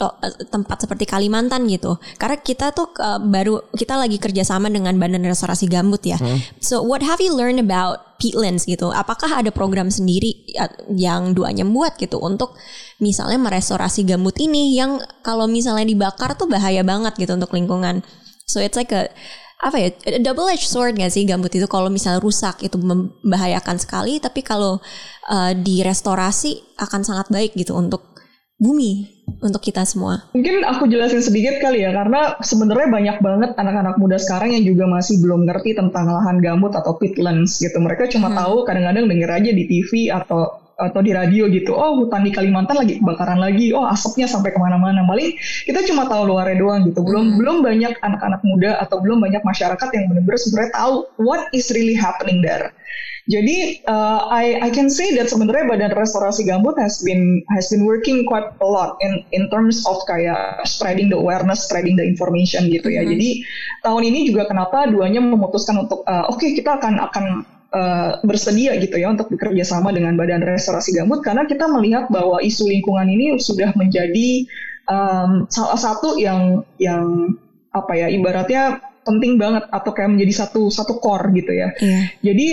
tempat seperti Kalimantan gitu, karena kita tuh uh, baru kita lagi kerjasama dengan Badan Restorasi Gambut ya. Hmm. So what have you learned about peatlands gitu? Apakah ada program sendiri yang Duanyam buat gitu untuk misalnya merestorasi gambut ini yang kalau misalnya dibakar tuh bahaya banget gitu untuk lingkungan. So it's like a apa ya, a double edged sword gak sih gambut itu? Kalau misalnya rusak itu membahayakan sekali, tapi kalau uh, direstorasi akan sangat baik gitu untuk bumi, untuk kita semua. Mungkin aku jelasin sedikit kali ya, karena sebenarnya banyak banget anak-anak muda sekarang yang juga masih belum ngerti tentang lahan gambut atau peatlands gitu. Mereka cuma hmm. tahu kadang-kadang denger aja di T V atau atau di radio gitu, oh hutan di Kalimantan lagi kebakaran lagi, oh asapnya sampai kemana-mana. Paling kita cuma tahu luarnya doang gitu. Belum hmm. belum banyak anak-anak muda atau belum banyak masyarakat yang benar-benar sebenarnya tahu what is really happening there. Jadi uh, I I can say that sebenarnya Badan Restorasi Gambut has been has been working quite a lot in in terms of kayak spreading the awareness, spreading the information gitu ya. Mm-hmm. Jadi tahun ini juga kenapa Duanyam memutuskan untuk uh, oke okay, kita akan akan uh, bersedia gitu ya untuk bekerja sama dengan Badan Restorasi Gambut, karena kita melihat bahwa isu lingkungan ini sudah menjadi um, salah satu yang yang apa ya, ibaratnya penting banget atau kayak menjadi satu satu core gitu ya. Yeah. Jadi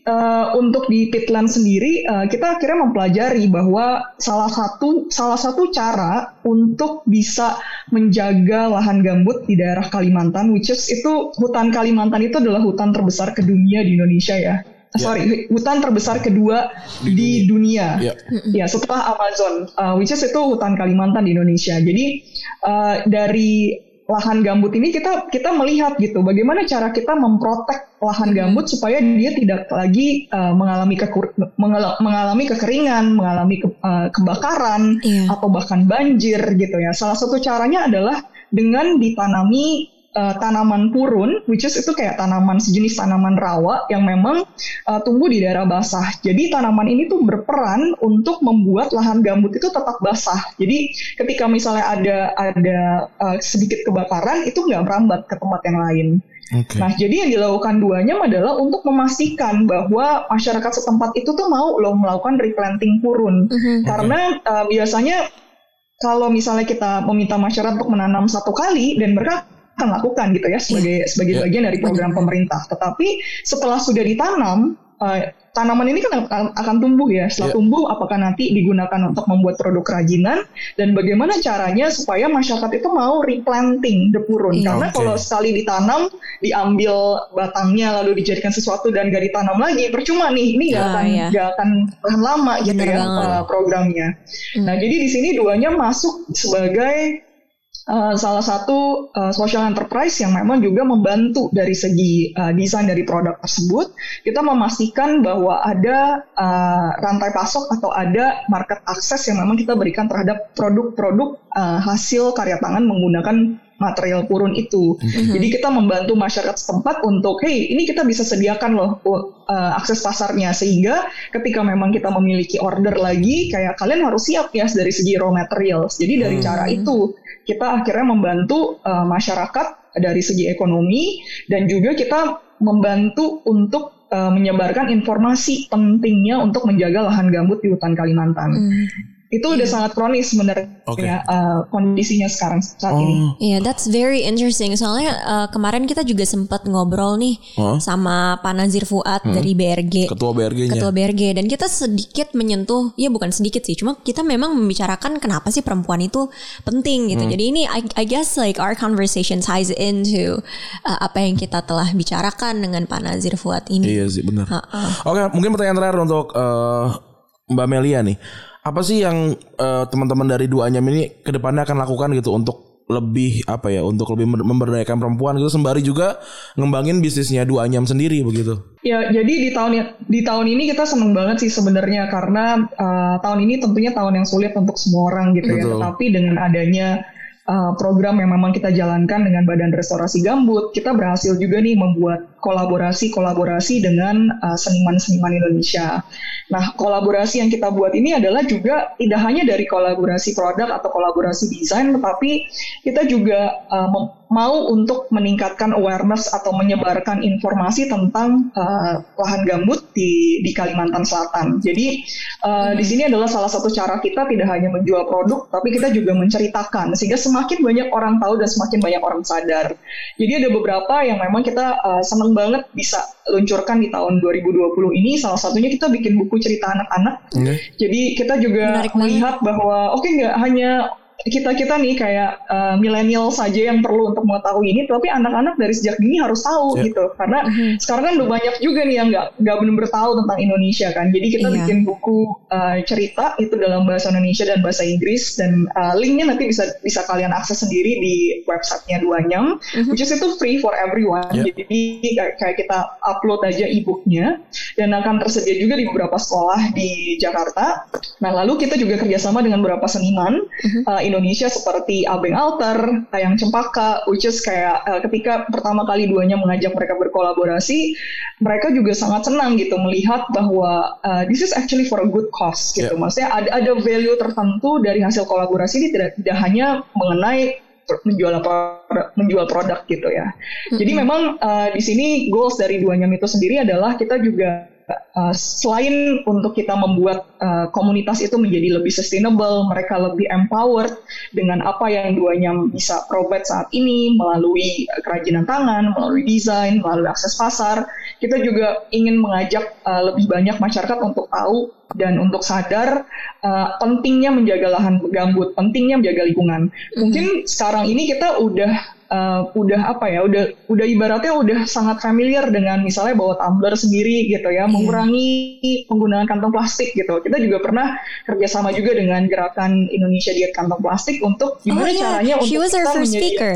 Uh, untuk di Peatland sendiri uh, kita akhirnya mempelajari bahwa salah satu salah satu cara untuk bisa menjaga lahan gambut di daerah Kalimantan, which is itu hutan Kalimantan itu adalah hutan terbesar ke dunia di Indonesia ya. Yeah. Sorry, hutan terbesar kedua di, di dunia, dunia. Yeah. Ya setelah Amazon, uh, which is itu hutan Kalimantan di Indonesia. Jadi uh, dari lahan gambut ini kita kita melihat gitu bagaimana cara kita memprotek lahan gambut supaya dia tidak lagi uh, mengalami kekur, mengal, mengalami kekeringan, mengalami ke, uh, kebakaran yeah. atau bahkan banjir gitu ya. Salah satu caranya adalah dengan ditanami uh, tanaman purun, which is itu kayak tanaman sejenis tanaman rawa yang memang uh, tumbuh di daerah basah. Jadi tanaman ini tuh berperan untuk membuat lahan gambut itu tetap basah. Jadi ketika misalnya ada ada uh, sedikit kebakaran itu nggak merambat ke tempat yang lain. Okay. Nah, jadi yang dilakukan duanya adalah untuk memastikan bahwa masyarakat setempat itu tuh mau loh melakukan replanting purun. Mm-hmm. Karena uh, biasanya kalau misalnya kita meminta masyarakat untuk menanam satu kali dan mereka akan lakukan gitu ya sebagai yeah. sebagai yeah. bagian dari program yeah. pemerintah. Tetapi setelah sudah ditanam, uh, tanaman ini kan akan, akan tumbuh ya. Setelah yeah. tumbuh, apakah nanti digunakan untuk membuat produk kerajinan dan bagaimana caranya supaya masyarakat itu mau replanting the purun. Yeah. Karena okay. kalau sekali ditanam, diambil batangnya lalu dijadikan sesuatu dan gak ditanam lagi, percuma nih. Ini gak yeah, akan yeah. gak akan tahan lama gitu Bener ya uh, programnya. Mm. Nah, jadi di sini duanya masuk sebagai Uh, salah satu uh, social enterprise yang memang juga membantu dari segi uh, desain dari produk tersebut. Kita memastikan bahwa ada uh, rantai pasok atau ada market access yang memang kita berikan terhadap produk-produk uh, hasil karya tangan menggunakan material purun itu. Mm-hmm. Jadi kita membantu masyarakat setempat untuk, hey, ini kita bisa sediakan loh uh, akses pasarnya, sehingga ketika memang kita memiliki order lagi, kayak kalian harus siap ya dari segi raw materials. Jadi dari mm. cara itu kita akhirnya membantu uh, masyarakat dari segi ekonomi dan juga kita membantu untuk uh, menyebarkan informasi pentingnya untuk menjaga lahan gambut di hutan Kalimantan. Mm. Itu udah yeah. sangat kronis sebenarnya okay. ya, uh, kondisinya sekarang saat oh. ini. Iya, yeah, that's very interesting. Soalnya uh, kemarin kita juga sempat ngobrol nih huh? sama Pak Nazir Fuad hmm. dari B R G. Ketua B R G-nya. Ketua B R G. Dan kita sedikit menyentuh, ya bukan sedikit sih, cuma kita memang membicarakan kenapa sih perempuan itu penting gitu. Hmm. Jadi ini I, I guess like our conversation ties into uh, apa yang kita telah bicarakan dengan Pak Nazir Fuad ini. Iya sih, benar. Uh-uh. Oke, mungkin pertanyaan terakhir untuk uh, Mbak Melia nih. Apa sih yang uh, teman-teman dari Duanyam ini ke depannya akan lakukan gitu untuk lebih apa ya, untuk lebih memberdayakan perempuan gitu, sembari juga ngembangin bisnisnya Duanyam sendiri begitu? Ya, jadi di tahun di tahun ini kita seneng banget sih sebenarnya karena uh, tahun ini tentunya tahun yang sulit untuk semua orang gitu. Betul. Ya. Tetapi dengan adanya uh, program yang memang kita jalankan dengan Badan Restorasi Gambut, kita berhasil juga nih membuat kolaborasi-kolaborasi dengan uh, seniman-seniman Indonesia. Nah, kolaborasi yang kita buat ini adalah juga tidak hanya dari kolaborasi produk atau kolaborasi desain, tetapi kita juga uh, mem- mau untuk meningkatkan awareness atau menyebarkan informasi tentang uh, lahan gambut di di Kalimantan Selatan. Jadi uh, di sini adalah salah satu cara kita tidak hanya menjual produk, tapi kita juga menceritakan sehingga semakin banyak orang tahu dan semakin banyak orang sadar. Jadi ada beberapa yang memang kita uh, senang banget bisa luncurkan di tahun dua ribu dua puluh ini. Salah satunya kita bikin buku cerita anak-anak. Okay. Jadi kita juga Menarik melihat banget. bahwa oke okay, nggak hanya kita-kita nih kayak uh, milenial saja yang perlu untuk mengetahui ini, tapi anak-anak dari sejak dini harus tahu yeah. gitu. Karena mm-hmm. sekarang kan udah banyak juga nih yang nggak nggak benar-benar tahu tentang Indonesia kan. Jadi kita yeah. bikin buku uh, cerita itu dalam bahasa Indonesia dan bahasa Inggris, dan uh, linknya nanti bisa bisa kalian akses sendiri di websitenya Duanyam, mm-hmm. which is itu free for everyone. Yeah. Jadi kayak, kayak kita upload aja e-booknya dan akan tersedia juga di beberapa sekolah di Jakarta. Nah, lalu kita juga kerjasama dengan beberapa seniman mm-hmm. uh, Indonesia seperti Abeng Alter, Ayang Cempaka, which is kayak uh, ketika pertama kali Duanyam mengajak mereka berkolaborasi, mereka juga sangat senang gitu melihat bahwa uh, this is actually for a good cause gitu. Yeah. Maksudnya ada ada value tertentu dari hasil kolaborasi ini, tidak tidak hanya mengenai menjual produk, menjual produk gitu ya. Mm-hmm. Jadi memang uh, di sini goals dari Duanyam itu sendiri adalah kita juga uh, selain untuk kita membuat uh, komunitas itu menjadi lebih sustainable, mereka lebih empowered dengan apa yang duanya bisa provide saat ini melalui kerajinan tangan, melalui desain, melalui akses pasar, kita juga ingin mengajak uh, lebih banyak masyarakat untuk tahu dan untuk sadar uh, pentingnya menjaga lahan gambut, pentingnya menjaga lingkungan. Mm-hmm. Mungkin sekarang ini kita udah Uh, udah apa ya, udah udah ibaratnya udah sangat familiar dengan misalnya bawa tumbler sendiri gitu ya, yeah. mengurangi penggunaan kantong plastik gitu. Kita juga pernah kerjasama juga dengan gerakan Indonesia Diet Kantong Plastik untuk gimana oh, yeah. caranya She untuk was our first speaker.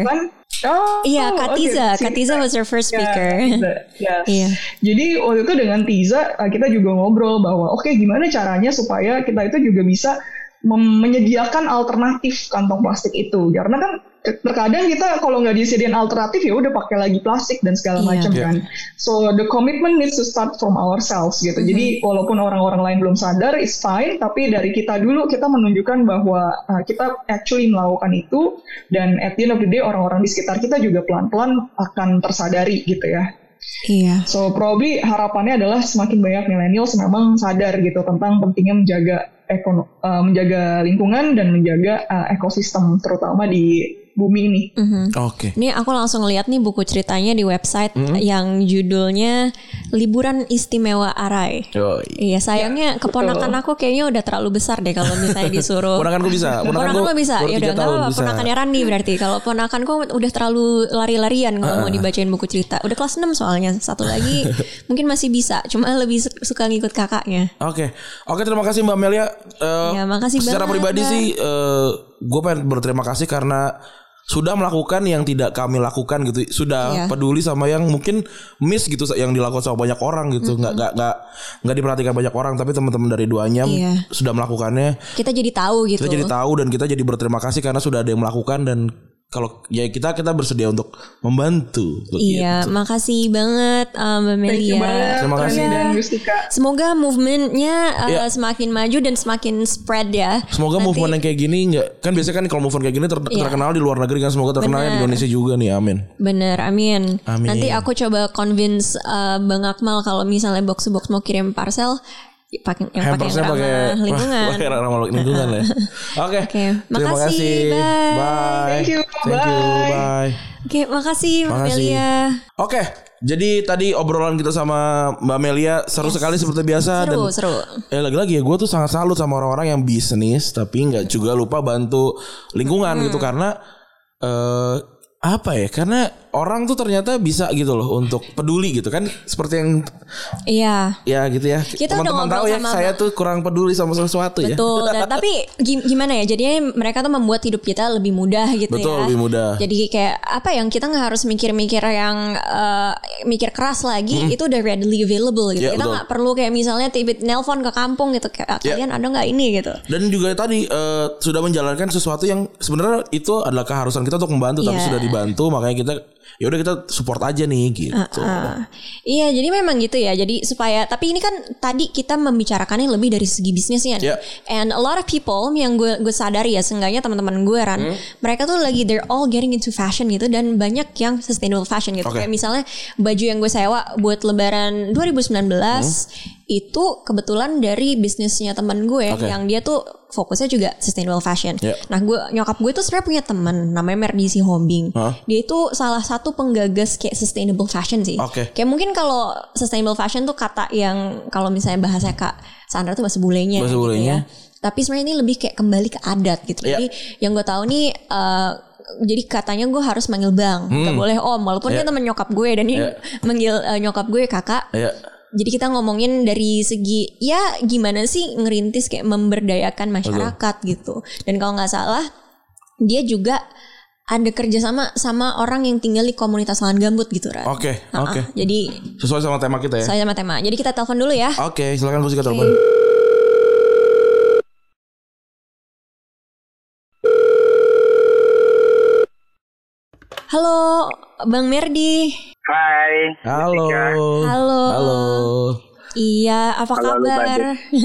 Oh, iya, Kak Tiza, okay. Kak Tiza was our first speaker. Yeah, yeah. yeah. Jadi waktu itu dengan Tiza kita juga ngobrol bahwa oke okay, gimana caranya supaya kita itu juga bisa menyediakan alternatif kantong plastik itu, karena kan terkadang kita kalau nggak disediain alternatif ya udah pakai lagi plastik dan segala yeah. macam yeah. kan. So the commitment needs to start from ourselves gitu. Mm-hmm. Jadi walaupun orang-orang lain belum sadar, it's fine. Tapi dari kita dulu kita menunjukkan bahwa uh, kita actually melakukan itu, dan at the end of the day orang-orang di sekitar kita juga pelan-pelan akan tersadari gitu ya. Iya. So probably harapannya adalah semakin banyak millennials memang sadar gitu tentang pentingnya menjaga ekonomi, uh, menjaga lingkungan dan menjaga uh, ekosistem terutama di bumi ini. Mm-hmm. Oke. Okay. Ini aku langsung lihat nih buku ceritanya di website mm-hmm. yang judulnya Liburan Istimewa Arai. Oh, iya sayangnya ya, keponakan betul. Aku kayaknya udah terlalu besar deh kalau misalnya disuruh. Ponakanku bisa. Ponakan lo bisa. Ya udah enggak apa ponakannya Randi berarti. Kalau ponakanku udah terlalu lari-larian kalau uh-uh. mau dibacain buku cerita. Udah kelas enam soalnya. Satu lagi mungkin masih bisa. Cuma lebih suka ngikut kakaknya. Oke. Okay. Oke, okay, terima kasih Mbak Melia. Uh, ya, makasih secara banget. Pribadi Mbak. sih uh, gue pengen berterima kasih karena sudah melakukan yang tidak kami lakukan gitu, sudah yeah. peduli sama yang mungkin miss gitu yang dilakukan sama banyak orang gitu, nggak mm-hmm. nggak nggak nggak diperhatikan banyak orang, tapi teman-teman dari Duanyam yeah. sudah melakukannya. Kita jadi tahu gitu. Kita jadi tahu dan kita jadi berterima kasih karena sudah ada yang melakukan, dan kalau ya kita kita bersedia untuk membantu. Iya, gitu. Makasih banget um, Mbak Melia. Terima kasih dan Gustika. Semoga movementnya uh, ya. semakin maju dan semakin spread ya. Semoga Nanti, movement yang kayak gini nggak, kan biasanya kan kalau movement kayak gini ter, ya. terkenal di luar negeri kan, semoga terkenalnya di Indonesia juga nih, amin. Bener, amin. amin. Nanti aku coba convince uh, Bang Akmal kalau misalnya box to box mau kirim parcel. Pakai yang pakai ramah lingkungan. Pakai ramah lingkungan ya. Oke. Okay. Terima kasih. Bye. Bye. Thank you. Thank you. Bye. Oke, okay, makasih Mbak Melia. Oke, okay, jadi tadi obrolan kita sama Mbak Melia seru yes. sekali seperti biasa. Seru, dan, seru. Eh lagi-lagi ya, gue tuh sangat salut sama orang-orang yang bisnis tapi nggak juga lupa bantu lingkungan hmm. gitu, karena uh, apa ya? Karena orang tuh ternyata bisa gitu loh untuk peduli gitu kan, seperti yang iya ya gitu ya. Kita teman-teman tahu ya saya tuh kurang peduli sama sesuatu. Betul, ya. Dan, tapi gimana ya? Jadinya mereka tuh membuat hidup kita lebih mudah gitu. Betul, ya. lebih mudah. Jadi kayak apa yang kita nggak harus mikir-mikir yang uh, mikir keras lagi, hmm. itu udah readily available gitu. Ya, kita nggak perlu kayak misalnya tiba nelpon ke kampung gitu, kayak ya. kalian ada nggak ini gitu. Dan juga tadi uh, sudah menjalankan sesuatu yang sebenarnya itu adalah keharusan kita untuk membantu, yeah. tapi sudah dibantu, makanya kita ya udah kita support aja nih gitu. Uh, uh. Iya, jadi memang gitu ya. Jadi supaya, tapi ini kan tadi kita membicarakannya lebih dari segi bisnisnya. Yeah. And a lot of people yang gue gue sadari ya, seenggaknya teman-teman gue Ran, hmm. mereka tuh lagi they're all getting into fashion gitu, dan banyak yang sustainable fashion gitu. Okay. Kayak misalnya baju yang gue sewa buat Lebaran dua ribu sembilan belas hmm. itu kebetulan dari bisnisnya teman gue, okay. yang dia tuh fokusnya juga sustainable fashion. Yeah. Nah, gue nyokap gue tuh sebenarnya punya teman namanya Merdi Sihombing. Huh? Dia itu salah satu penggagas kayak sustainable fashion sih. Okay. Kayak mungkin kalau sustainable fashion tuh kata yang kalau misalnya bahasa Kak Sandra tuh bahasa bulenya. Bahasa gitu bulenya. Ya. Tapi sebenarnya ini lebih kayak kembali ke adat gitu. Yeah. Jadi yang gue tahu nih. Uh, jadi katanya gue harus manggil bang, hmm. gak boleh om, walaupun yeah. dia teman nyokap gue dan dia yeah. manggil uh, nyokap gue kakak. Yeah. Jadi kita ngomongin dari segi ya gimana sih ngerintis kayak memberdayakan masyarakat. Betul. Gitu. Dan kalau nggak salah dia juga ada kerjasama sama orang yang tinggal di komunitas lahan gambut gitu, Ran. Oke, okay, oke. Okay. Jadi sesuai sama tema kita ya. Sesuai sama tema. Jadi kita telepon dulu ya. Oke, okay, silakan Bu, kita telepon. Okay. Halo, Bang Merdi. Hai. Halo. Halo. Halo. Iya, apa Halo, kabar?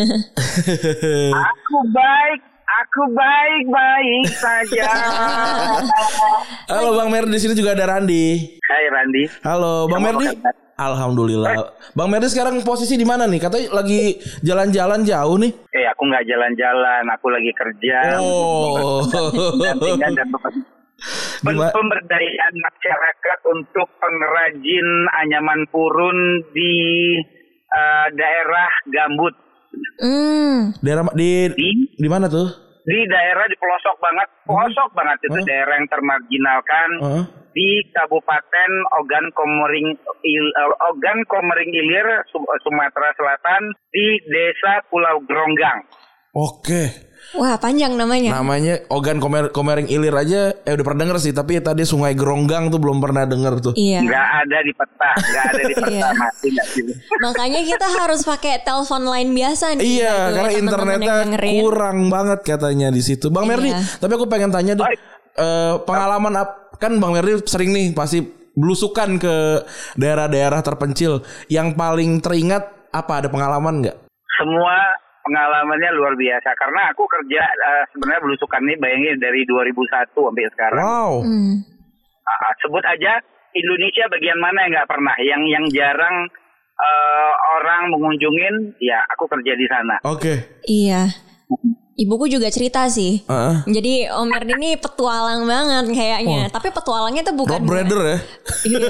Aku baik, aku baik-baik saja. Halo Bang Merdi, di sini juga ada Randi. Hai Randi. Halo Bang Merdi. Alhamdulillah. Bang Merdi sekarang posisi di mana nih? Katanya lagi jalan-jalan jauh nih. Eh, aku nggak jalan-jalan, aku lagi kerja. Oh. Dan dan pemberdayaan masyarakat untuk pengrajin anyaman purun di uh, daerah Gambut. Mm. Daerah di di, di mana tuh? Di daerah di pelosok banget, pelosok hmm. banget itu hmm. daerah yang termarginalkan. Hmm. Di Kabupaten Ogan Komering Il, uh, Ogan Komering Ilir, Sumatera Selatan, di Desa Pulau Geronggang. Oke. Wah, panjang namanya. Namanya Ogan Komer, Komering Ilir aja eh udah pernah denger sih, tapi tadi Sungai Geronggang tuh belum pernah denger tuh. Iya. Nggak ada di peta, nggak ada di peta mati nggak sih. Makanya kita harus pakai telepon line biasa nih. Iya, gitu, karena ya, internetnya kurang banget katanya di situ. Bang Merdi, iya. Tapi aku pengen tanya deh, uh, pengalaman ap- kan Bang Merdi sering nih pasti belusukan ke daerah-daerah terpencil. Yang paling teringat apa? Ada pengalaman nggak? Semua pengalamannya luar biasa karena aku kerja uh, sebenarnya belusukan nih bayangin dari dua ribu satu sampai sekarang. Wow. Hmm. Uh, sebut aja Indonesia bagian mana yang nggak pernah, yang yang jarang uh, orang mengunjungin, ya aku kerja di sana. Oke. Okay. Iya. Ibuku juga cerita sih. Uh-uh. Jadi Om Merdi ini petualang banget kayaknya. Oh. Tapi petualangnya tuh bukan. Rob Brother ya. Iya.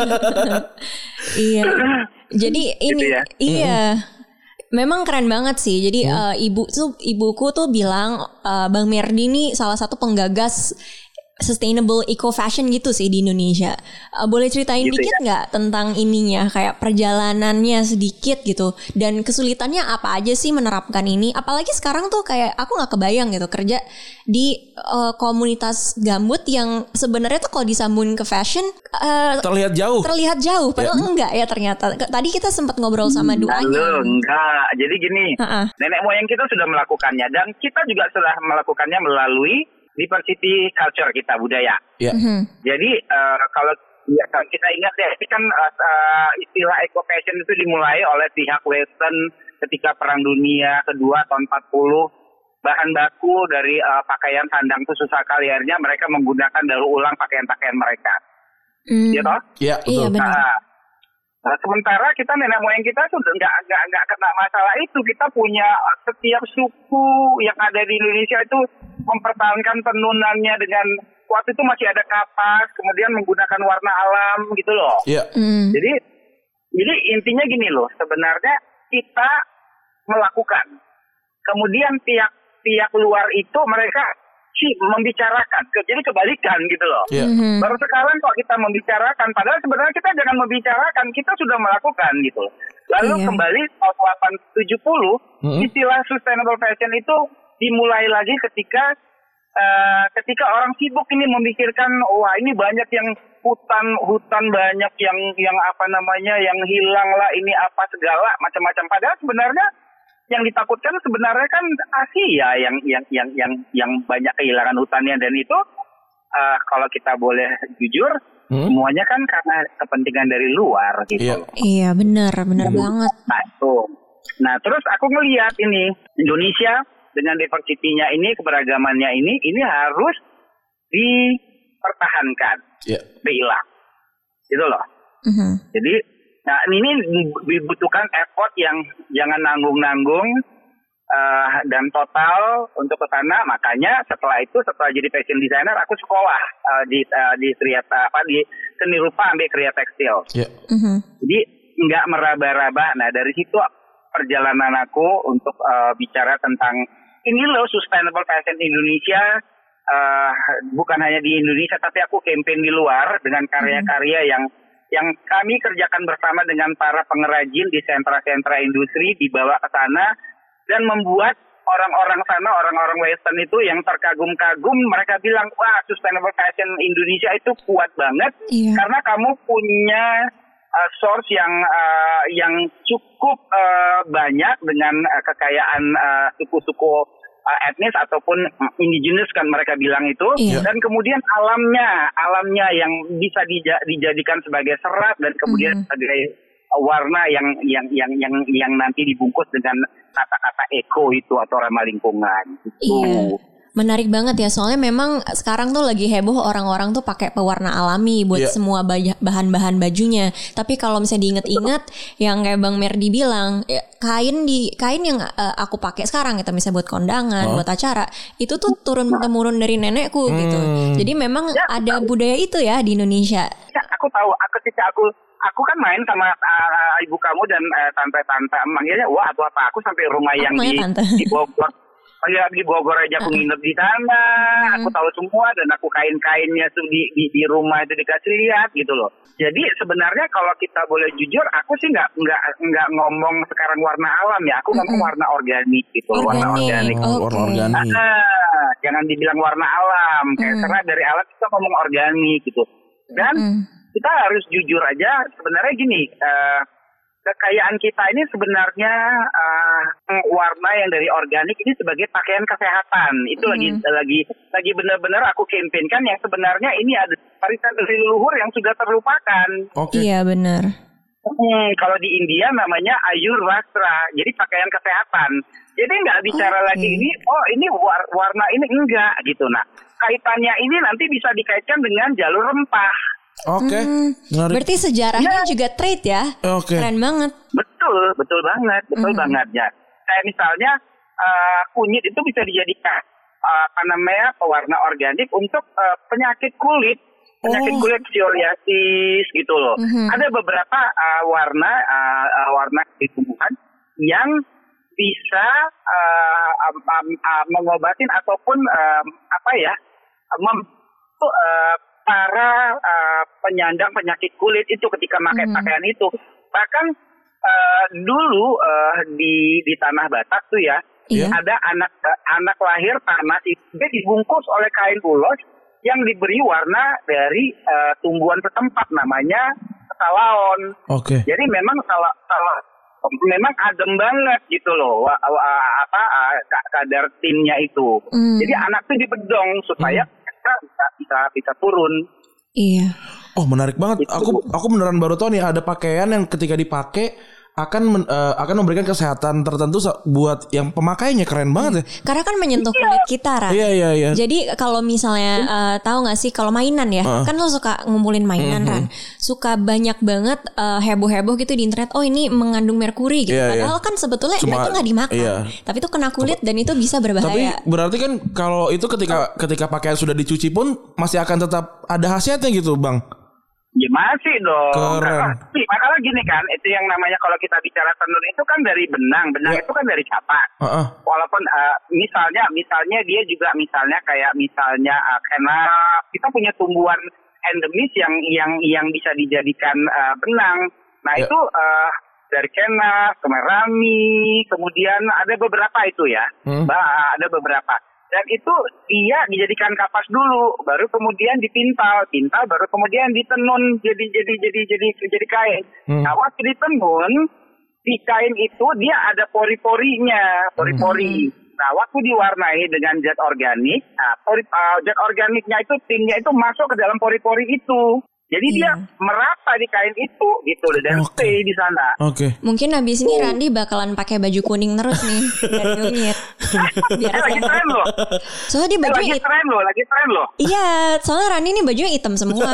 Iya. Jadi ini, gitu ya? Iya. Memang keren banget sih. Jadi hmm. uh, ibu tuh ibuku tuh bilang uh, Bang Merdi ini salah satu penggagas sustainable eco fashion gitu sih di Indonesia. Uh, boleh ceritain gitu dikit nggak ya? Tentang ininya, kayak perjalanannya sedikit gitu, dan kesulitannya apa aja sih menerapkan ini? Apalagi sekarang tuh kayak aku nggak kebayang gitu kerja di uh, komunitas gambut yang sebenarnya tuh kalau disambungin ke fashion uh, terlihat jauh. Terlihat jauh, padahal ya. Enggak ya ternyata. Tadi kita sempat ngobrol sama duanya. Halo, enggak. Jadi gini, uh-uh. nenek moyang kita sudah melakukannya dan kita juga sudah melakukannya melalui diversity culture kita, budaya. Yeah. Mm-hmm. Jadi uh, kalau ya, kita ingat ya, ini kan uh, istilah eco fashion itu dimulai oleh pihak Western ketika Perang Dunia Kedua tahun empat puluh. Bahan baku dari uh, pakaian sandang itu susah kali, akhirnya mereka menggunakan daur ulang pakaian-pakaian mereka. Mm. Ya toh? Iya, betul. Iya, benar. Nah, Nah, sementara kita nenek moyang kita sudah nggak nggak nggak kena masalah itu. Kita punya setiap suku yang ada di Indonesia itu mempertahankan tenunannya dengan waktu itu masih ada kapas, kemudian menggunakan warna alam gitu loh. Iya. Mm. Jadi jadi intinya gini loh, sebenarnya kita melakukan, kemudian pihak pihak luar itu mereka sih membicarakan, jadi kebalikan gitu loh. Yeah. Mm-hmm. Baru sekarang kok kita membicarakan, padahal sebenarnya kita jangan membicarakan, kita sudah melakukan gitu. Lalu yeah. kembali tahun delapan tujuh puluh, mm-hmm. istilah sustainable fashion itu dimulai lagi ketika uh, ketika orang sibuk ini memikirkan, wah ini banyak yang hutan hutan banyak yang yang apa namanya yang hilang lah, ini apa segala macam-macam. Padahal sebenarnya yang ditakutkan sebenarnya kan Asia yang yang yang yang yang banyak kehilangan hutannya, dan itu uh, kalau kita boleh jujur hmm? semuanya kan karena kepentingan dari luar gitu. Iya, iya benar benar hmm. banget. Nah itu. Nah terus aku ngelihat ini Indonesia dengan diversity-nya ini, keberagamannya ini, ini harus dipertahankan, yeah. hilang, gitu loh. Mm-hmm. Jadi nah ini dibutuhkan effort yang jangan nanggung-nanggung uh, dan total untuk ke sana. Makanya setelah itu, setelah jadi fashion designer, aku sekolah uh, di uh, di Kriya apa di seni rupa ambil Kriya Tekstil. Yeah. Mm-hmm. Jadi nggak meraba-raba. Nah dari situ perjalanan aku untuk uh, bicara tentang ini loh sustainable fashion Indonesia. Uh, bukan hanya di Indonesia, tapi aku campaign di luar dengan karya-karya yang yang kami kerjakan bersama dengan para pengrajin di sentra-sentra industri, dibawa ke sana dan membuat orang-orang sana, orang-orang Western itu yang terkagum-kagum, mereka bilang, wah sustainable fashion Indonesia itu kuat banget, iya. karena kamu punya uh, source yang uh, yang cukup uh, banyak dengan uh, kekayaan uh, suku-suku Uh, etnis ataupun indigenous kan mereka bilang itu, iya. dan kemudian alamnya alamnya yang bisa dija- dijadikan sebagai serat dan kemudian mm-hmm. sebagai warna yang yang yang yang yang nanti dibungkus dengan kata-kata eko itu atau ramah lingkungan gitu. Iya. Menarik banget ya, soalnya memang sekarang tuh lagi heboh orang-orang tuh pakai pewarna alami buat yeah. semua bahan-bahan bajunya. Tapi kalau misalnya diinget-inget, yang kayak Bang Merdi bilang, ya, kain di kain yang uh, aku pakai sekarang gitu, misalnya buat kondangan, oh. buat acara, itu tuh turun temurun dari nenekku hmm. gitu. Jadi memang ya, ada tahu. budaya itu ya di Indonesia. Ya, aku tahu. Aku ketika aku aku kan main sama uh, ibu kamu dan uh, tante-tante, manggilnya wah atau apa? Aku sampai rumah aku yang di, di Bogor. Ya di Bogor aja aku nginep di sana, hmm. aku tahu semua dan aku kain-kainnya tuh di, di di rumah itu dikasih lihat gitu loh. Jadi sebenarnya kalau kita boleh jujur, aku sih nggak nggak nggak ngomong sekarang warna alam ya, aku ngomong hmm. warna organik gitu, organik. warna organik. Okay. Warna organik. Nah, jangan dibilang warna alam, kayak hmm. karena dari alam kita ngomong organik gitu. Dan hmm. kita harus jujur aja, sebenarnya gini. Uh, Kekayaan kita ini sebenarnya uh, warna yang dari organik ini sebagai pakaian kesehatan. Itu mm. lagi lagi lagi benar-benar aku campaignkan yang sebenarnya ini ada warisan dari leluhur yang sudah terlupakan. Okay. Iya benar. Hmm, kalau di India namanya Ayur Vastra, jadi pakaian kesehatan. Jadi nggak bicara okay. lagi ini, oh ini war- warna ini enggak gitu. Nah kaitannya ini nanti bisa dikaitkan dengan jalur rempah. Oke, okay. hmm, berarti sejarahnya ya. juga trade ya, okay. keren banget. Betul, betul banget, betul hmm. banget ya. Kayak misalnya uh, kunyit itu bisa dijadikan uh, apa namanya pewarna organik untuk uh, penyakit kulit, penyakit oh. kulit psoriasis gitu loh. Hmm. Ada beberapa uh, warna uh, uh, warna di tumbuhan yang bisa uh, um, um, uh, mengobatin ataupun um, apa ya, mem- uh, para uh, penyandang penyakit kulit itu ketika pakai hmm. pakaian itu. Bahkan uh, dulu uh, di di tanah Batak tuh ya, yeah. ada anak anak lahir tanah itu dia dibungkus oleh kain ulos yang diberi warna dari uh, tumbuhan setempat namanya salaon. Oke. Okay. Jadi memang salah salah memang adem banget gitu loh wa, wa, apa uh, kadar timnya itu. Hmm. Jadi anak tuh dibedong supaya hmm. bisa bisa bisa turun. Iya. Oh menarik banget. Itu. Aku aku beneran baru tahu nih ada pakaian yang ketika dipakai akan men, uh, akan memberikan kesehatan tertentu buat yang pemakainya. Keren banget ya. Karena kan menyentuh kulit kita, Ran. Iya iya iya. Jadi kalau misalnya uh, tahu nggak sih kalau mainan ya, uh. kan lo suka ngumpulin mainan, mm-hmm. Ran. Suka banyak banget uh, heboh-heboh gitu di internet. Oh ini mengandung merkuri gitu. Yeah, Padahal yeah. kan sebetulnya Cuma, itu nggak dimakan. Iya. Tapi itu kena kulit dan itu bisa berbahaya. Tapi berarti kan kalau itu ketika ketika pakaian sudah dicuci pun masih akan tetap ada khasiatnya gitu, Bang. Ya masih dong. Keren. Makanya gini kan, itu yang namanya kalau kita bicara tenun itu kan dari benang, benang yeah. itu kan dari capak. Uh-uh. Walaupun uh, misalnya, misalnya dia juga misalnya kayak misalnya uh, karena kita punya tumbuhan endemis yang yang yang bisa dijadikan uh, benang. Nah yeah. itu uh, dari kenas, kemerami, kemudian ada beberapa itu ya, hmm. bah, ada beberapa. Dan itu dia dijadikan kapas dulu, baru kemudian dipintal, pintal, baru kemudian ditenun jadi jadi jadi jadi jadi kain. Hmm. Nah waktu ditenun di kain itu dia ada pori-porinya, pori-pori. Hmm. Nah waktu diwarnai dengan zat organik, nah, pori, uh, zat organiknya itu timnya itu masuk ke dalam pori-pori itu. Jadi iya. dia merata di kain itu gitu dan okay. stay di sana. Oke. Okay. Mungkin habis ini Randi bakalan pakai baju kuning terus nih dan nyunyit. Biar lagi tren loh. Soalnya dia baju lagi tren loh, lagi tren loh. Iya, soalnya Randi ini bajunya hitam semua.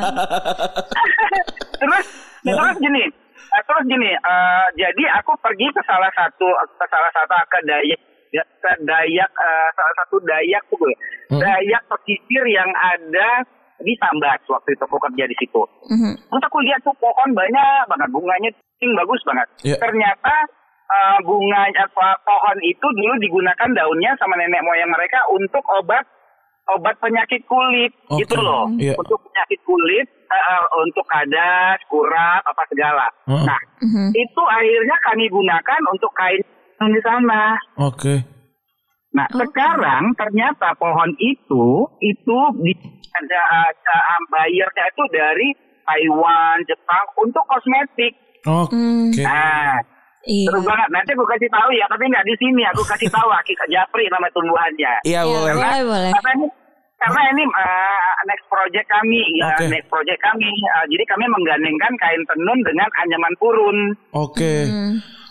terus, terus gini, uh, terus gini. Uh, jadi aku pergi ke salah satu ke salah satu ke Dayak, ke Dayak uh, salah satu Dayak tuh gue. Hmm? Dayak pesisir yang ada di Sambas waktu itu aku kerja di situ. Mm-hmm. Terus aku lihat tuh pohon banyak banget, bunganya tinggi bagus banget. Yeah. Ternyata uh, bunga apa pohon itu dulu digunakan daunnya sama nenek moyang mereka untuk obat obat penyakit kulit okay. gitu loh. Yeah. Untuk penyakit kulit, uh, untuk kadas, kurap, apa segala. Uh-huh. Nah, mm-hmm. itu akhirnya kami gunakan untuk kain di sana. Oke. Okay. Nah, okay. sekarang ternyata pohon itu itu di ada uh, bayarnya itu dari Taiwan, Jepang untuk kosmetik. Oke. Okay. Nah, iya. Seru banget. Nanti aku kasih tahu ya, tapi nggak di sini. Aku kasih tahu Akika Japri nama tumbuhannya. Iya boleh. Karena, boleh, boleh. Karena ini, karena ini uh, next project kami, okay. uh, next project kami. Uh, jadi kami menggandengkan kain tenun dengan anyaman purun. Oke. Okay. Hmm.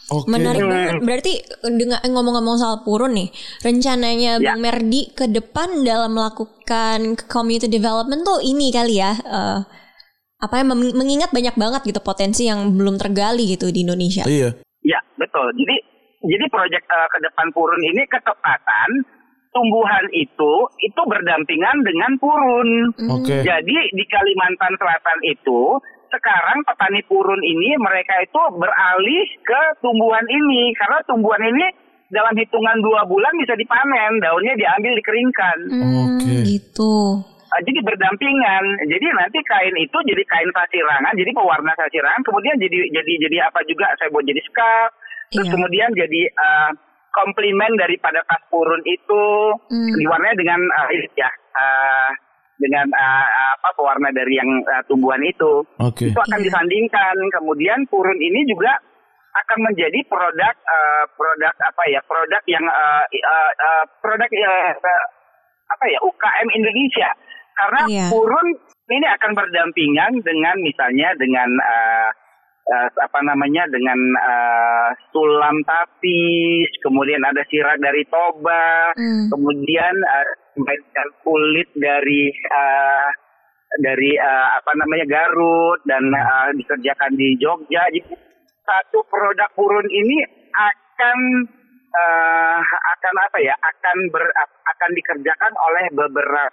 Okay. Menarik banget. Berarti dengan ngomong-ngomong soal purun nih, rencananya ya. Bang Merdi ke depan dalam melakukan community development tuh ini kali ya, uh, apa yang mengingat banyak banget gitu potensi yang belum tergali gitu di Indonesia. Iya. Ya betul. Jadi jadi proyek uh, ke depan purun ini ketepatan tumbuhan itu itu berdampingan dengan purun. Oke. Okay. Jadi di Kalimantan Selatan itu sekarang petani purun ini mereka itu beralih ke tumbuhan ini karena tumbuhan ini dalam hitungan dua bulan bisa dipanen, daunnya diambil dikeringkan. Hmm, Oke. Okay. Gitu. Uh, jadi berdampingan. Jadi nanti kain itu jadi kain sasirangan, jadi pewarna sasirangan, kemudian jadi jadi jadi apa juga saya buat jadi scarf, terus yeah. kemudian jadi uh, komplimen daripada tas purun itu hmm. diwarnai dengan uh, ya. Uh, dengan uh, apa pewarna dari yang uh, tumbuhan itu. Okay. Itu akan yeah. disandingkan. Kemudian purun ini juga akan menjadi produk uh, produk apa ya? Produk yang uh, uh, uh, produk uh, uh, apa ya? U K M Indonesia. Karena yeah. purun ini akan berdampingan dengan misalnya dengan uh, uh, apa namanya? dengan uh, sulam tapis, kemudian ada sirah dari Toba, mm. kemudian uh, kulit dari uh, dari uh, apa namanya Garut dan uh, dikerjakan di Jogja. Jadi satu produk purun ini akan uh, akan apa ya? akan ber, akan dikerjakan oleh beberapa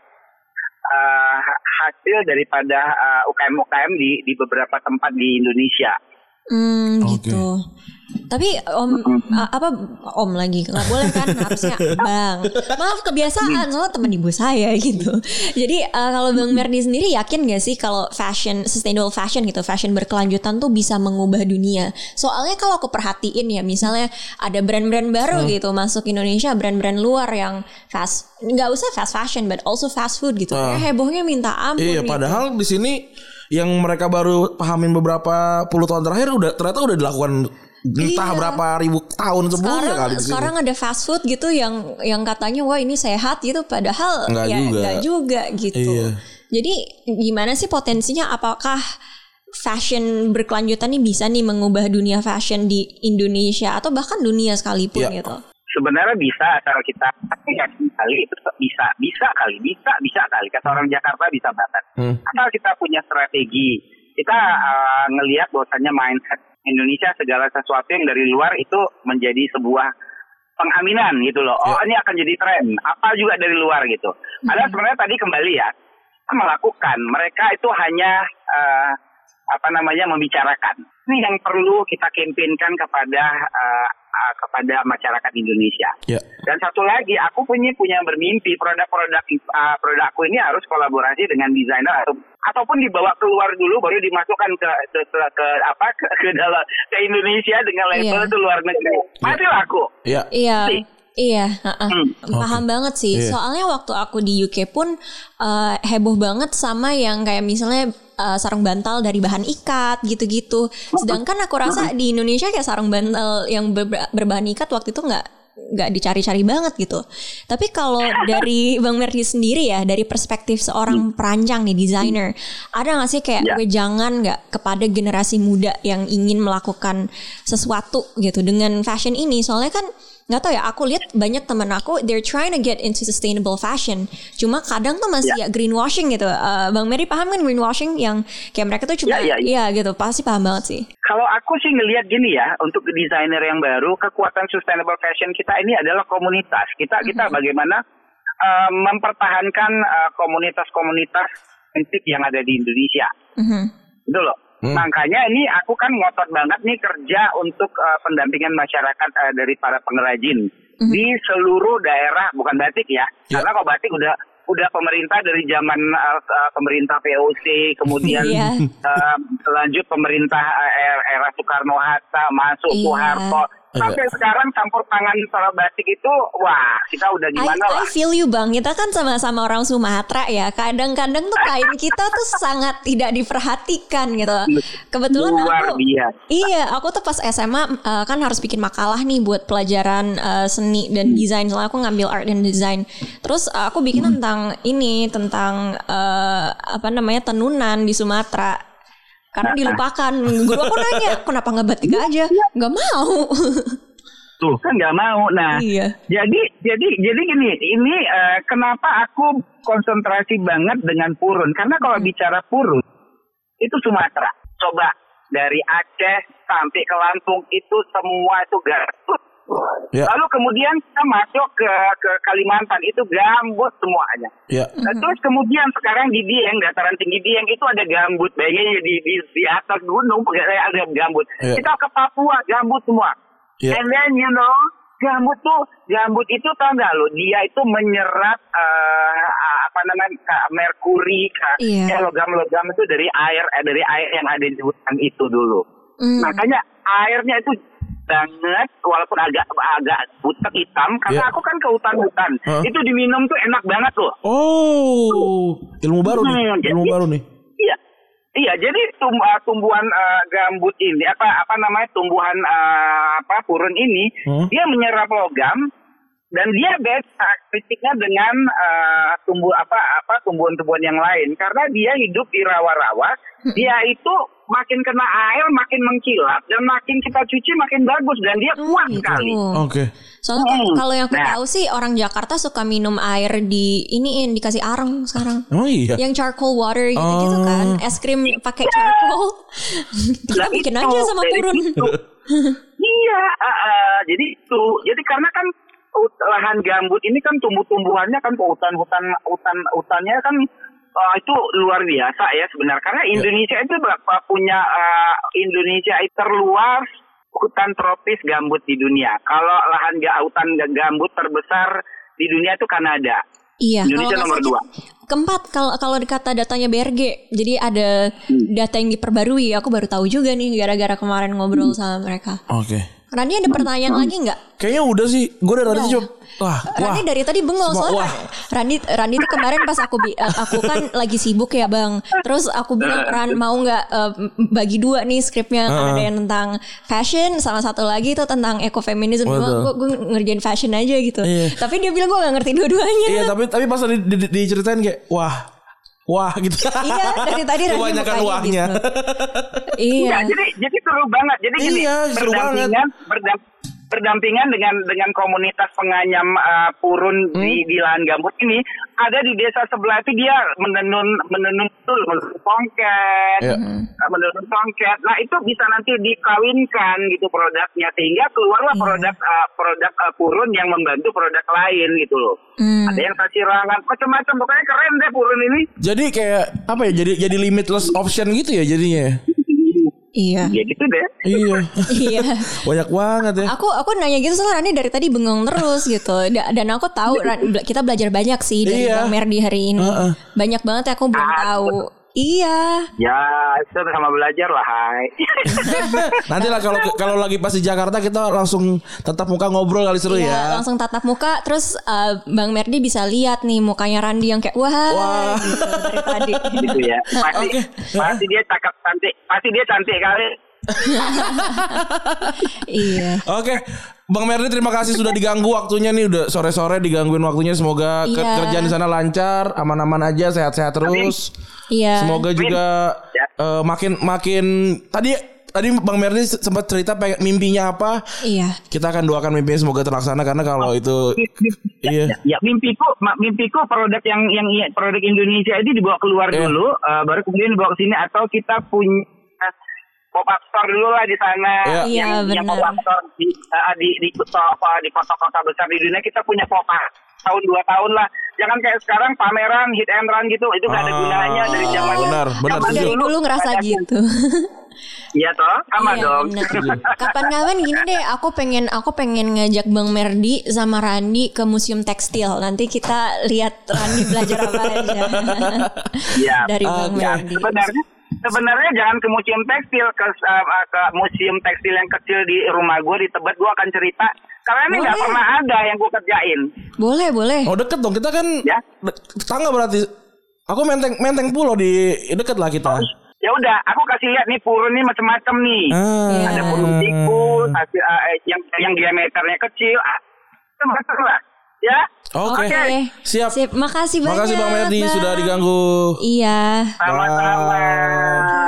uh, hasil daripada uh, U K M U K M di di beberapa tempat di Indonesia. Hmm, okay. Gitu. Tapi om uh, apa om lagi nggak boleh kan harusnya bang. Maaf kebiasaan soalnya teman ibu saya gitu. Jadi uh, kalau Bang Merdi sendiri yakin nggak sih kalau fashion sustainable fashion gitu, fashion berkelanjutan tuh bisa mengubah dunia? Soalnya kalau aku perhatiin ya misalnya ada brand-brand baru hmm. gitu masuk Indonesia, brand-brand luar yang fast, nggak usah fast fashion but also fast food gitu. Uh, ya, hebohnya minta ampun. Iya, gitu. Padahal di sini yang mereka baru pahamin beberapa puluh tahun terakhir udah ternyata udah dilakukan entah iya. berapa ribu tahun sebelumnya sekarang, kali di sini. Sekarang ada fast food gitu yang yang katanya wah ini sehat gitu padahal enggak ya juga. enggak juga gitu. Iya. Jadi gimana sih potensinya, apakah fashion berkelanjutan ini bisa nih mengubah dunia fashion di Indonesia atau bahkan dunia sekalipun iya. gitu? Sebenarnya bisa asal kita yakin kali itu bisa bisa kali bisa bisa kali kata orang Jakarta bisa banget. Hmm. Asal kita punya strategi, kita uh, ngelihat bahwasannya mindset Indonesia segala sesuatu yang dari luar itu menjadi sebuah pengaminan gitu loh. Oh ini akan jadi tren. Apa juga dari luar gitu. Hmm. Ada sebenarnya tadi kembali ya melakukan. Mereka itu hanya uh, apa namanya membicarakan. Ini yang perlu kita kampanyekan kepada uh, uh, kepada masyarakat Indonesia. Yeah. Dan satu lagi, aku punya punya bermimpi produk-produk uh, produkku ini harus kolaborasi dengan desainer atau ataupun dibawa keluar dulu baru dimasukkan ke ke, ke, ke apa ke, ke dalam ke Indonesia dengan label yeah. itu luar negeri. Pasti yeah. laku. Iya. Yeah. Yeah. Iya, uh-uh. hmm. paham okay. banget sih. Yeah. Soalnya waktu aku di U K pun uh, heboh banget sama yang kayak misalnya uh, sarung bantal dari bahan ikat gitu-gitu. Sedangkan aku rasa di Indonesia kayak sarung bantal yang ber- berbahan ikat waktu itu nggak nggak dicari-cari banget gitu. Tapi kalau dari Bang Merdi sendiri ya, dari perspektif seorang perancang nih, desainer, ada nggak sih kayak yeah. wejangan nggak kepada generasi muda yang ingin melakukan sesuatu gitu dengan fashion ini? Soalnya kan nggak tahu ya, aku lihat banyak teman aku they're trying to get into sustainable fashion, cuma kadang tuh masih yeah. ya greenwashing gitu. uh, Bang Merdi paham kan greenwashing yang kayak mereka tuh cuma yeah, yeah, yeah. ya gitu, pasti paham banget sih. Kalau aku sih ngelihat gini ya, untuk desainer yang baru, kekuatan sustainable fashion kita ini adalah komunitas kita. Mm-hmm. Kita bagaimana uh, mempertahankan uh, komunitas-komunitas antik yang ada di Indonesia. Mm-hmm. Gitu loh. Hmm. Makanya ini aku kan ngotot banget nih kerja untuk uh, pendampingan masyarakat uh, dari para pengrajin hmm. di seluruh daerah, bukan batik ya, ya. Karena kalau batik udah udah pemerintah dari zaman uh, uh, pemerintah V O C, kemudian yeah. uh, lanjut pemerintah uh, era Soekarno-Hatta, masuk yeah. Soeharto. Sampai sekarang campur tangan soal batik itu, wah kita udah gimana I, lah. I feel you Bang, kita kan sama-sama orang Sumatera ya. Kadang-kadang tuh kain kita tuh sangat tidak diperhatikan gitu. Kebetulan luar aku, biasa. Iya, aku tuh pas S M A uh, kan harus bikin makalah nih buat pelajaran uh, seni dan desain. Soalnya aku ngambil art and design. Terus uh, aku bikin tentang ini, tentang uh, apa namanya tenunan di Sumatera. karena dilupakan. Guru aku nanya, kenapa nggak batik aja? Nggak mau. Tuh kan nggak mau. Nah, iya. jadi jadi jadi gini, ini uh, kenapa aku konsentrasi banget dengan purun? Karena kalau bicara purun itu Sumatera. Coba dari Aceh sampai ke Lampung itu semua itu gambut. Ya. Lalu kemudian kita masuk ke ke Kalimantan itu gambut semuanya. Ya. Nah, terus kemudian sekarang di Dieng, dataran tinggi Dieng itu ada gambut. Bayangin di di, di atas gunung ada gambut. Ya. Kita ke Papua gambut semua. Ya. And then you know gambut tuh gambut itu tau nggak lo? Dia itu menyerap uh, apa namanya merkuri, yeah. ya, logam-logam itu dari air eh, dari air yang ada di hutan itu dulu. Mm. Makanya airnya itu banget, walaupun agak agak butek hitam, karena yeah. aku kan ke hutan-hutan, huh? Itu diminum tuh enak banget loh. Oh, ilmu baru nih, hmm, ilmu jadi, baru nih. Iya, iya. Jadi tum, uh, tumbuhan uh, gambut ini, apa apa namanya tumbuhan uh, apa purun ini, huh? Dia menyerap logam dan dia beda kritiknya dengan uh, tumbuh apa apa tumbuhan-tumbuhan yang lain, karena dia hidup di rawa-rawa, dia itu makin kena air makin mengkilap dan makin kita cuci makin bagus dan dia kuat gitu. sekali. Oke. Okay. Soalnya hmm. kalau yang aku nah. tahu sih orang Jakarta suka minum air di iniin dikasih arang sekarang. Oh iya. Yang charcoal water gitu-gitu oh. kan, es krim pakai charcoal. Kita bikin itu, aja sama purun. Iya, uh, uh, jadi itu. Jadi karena kan lahan gambut ini kan tumbuh-tumbuhannya kan hutan-hutan hutan hutannya kan uh, itu luar biasa ya sebenarnya, karena Indonesia itu punya uh, Indonesia itu terluas hutan tropis gambut di dunia. Kalau lahan hutan gambut terbesar di dunia itu Kanada. Iya, Indonesia nomor dua. Keempat kalau kalau dikata datanya B R G. Jadi ada hmm. data yang diperbarui. Aku baru tahu juga nih gara-gara kemarin ngobrol hmm. sama mereka. Oke. Okay. Rani ada pertanyaan hmm. lagi nggak? Kayaknya udah sih. Gue udah Rani coba. Wah, Rani wah. dari tadi bengong soalnya. Wah. Rani Rani tuh kemarin pas aku aku kan lagi sibuk ya bang. Terus aku bilang Ran mau nggak uh, bagi dua nih skripnya, uh. ada yang tentang fashion, sama satu lagi itu tentang ekofeminisme. Gue gue ngerjain fashion aja gitu. Iya. Tapi dia bilang gue nggak ngerti dua-duanya. Iya tapi tapi pas di, di, diceritain kayak wah. Wah gitu. Iya dari tadi Rani kebanyakan wahnya. Gitu. Iya. Nah, jadi jadi seru banget. Jadi gini, iya, seru banget. Berdamp, berdampingan dengan dengan komunitas penganyam uh, purun hmm. di di lahan gambut ini, ada di desa sebelah itu dia menenun menenun tuh menenun tongket, yeah. uh, menenun tongket. Nah itu bisa nanti dikawinkan gitu produknya, sehingga keluarlah yeah. produk uh, produk uh, purun yang membantu produk lain gitu loh. Mm. Ada yang kasirangan macam-macam, pokoknya keren deh purun ini. Jadi kayak apa ya? Jadi jadi limitless option gitu ya jadinya. Iya. Ya gitu deh. Iya. Iya. Banyak banget ya. Aku aku nanya gitu soalnya Rani dari tadi bengong terus gitu. Dan aku tahu kita belajar banyak sih dari iya. Bang Merdi hari ini. Uh-uh. Banyak banget ya aku belum ah, tahu. Betul. Iya. Ya, kita sama belajar lah, hai. Nanti lah kalau kalau lagi pas di Jakarta kita langsung tatap muka ngobrol kali seru iya, ya. Langsung tatap muka, terus uh, Bang Merdi bisa lihat nih mukanya Randi yang kayak wah, wah. Gitu dari tadi. Gitu ya. Pasti, okay. pasti dia cakep cantik, pasti dia cantik kali. Iya. Oke. Okay. Bang Merdi terima kasih sudah diganggu waktunya nih, udah sore-sore digangguin waktunya. Semoga iya. kerjaan di sana lancar, aman-aman aja, sehat-sehat terus. Iya. Semoga juga uh, makin makin tadi tadi Bang Merdi sempat cerita pengen mimpinya apa. Iya. Kita akan doakan mimpinya semoga terlaksana karena kalau itu iya. Ya, mimpiku mimpiku produk yang yang produk Indonesia itu dibawa keluar yeah. dulu, uh, baru kemudian dibawa ke sini atau kita punya pop-up store dulu lah di sana, yeah. yang, yeah, yang pop-up store di uh, di di kota apa di kota-kota besar di dunia kita punya pop-up tahun dua tahun lah. Jangan kayak sekarang pameran hit and run gitu, itu nggak ada ah, gunanya dari zaman benar benar dari dulu, dulu ngerasa gitu. Iya toh, sama iya, dong. Kapan-kapan gini deh, aku pengen aku pengen ngajak Bang Merdi sama Randi ke museum tekstil. Nanti kita lihat Randi belajar apa aja. Iya. Dari Bang uh, Merdi. Sebenarnya Sebenarnya jangan ke museum tekstil, ke, uh, ke museum tekstil yang kecil di rumah gue di Tebet, gue akan cerita. Karena ini nggak pernah ada yang gue kerjain. Boleh, boleh. Oh deket dong, kita kan ya? tetangga berarti. Aku menteng menteng pulau di deket lah kita. Oh, ya udah, aku kasih lihat nih purun nih macam-macam nih. Ah. Ada purun tikus, hasil, uh, yang yang diameternya kecil, ah, macam lah. Ya. Oke. Okay. Okay. Siap. Siap. Makasih banyak. Makasih Bang Merdi sudah diganggu. Iya. Sama-sama.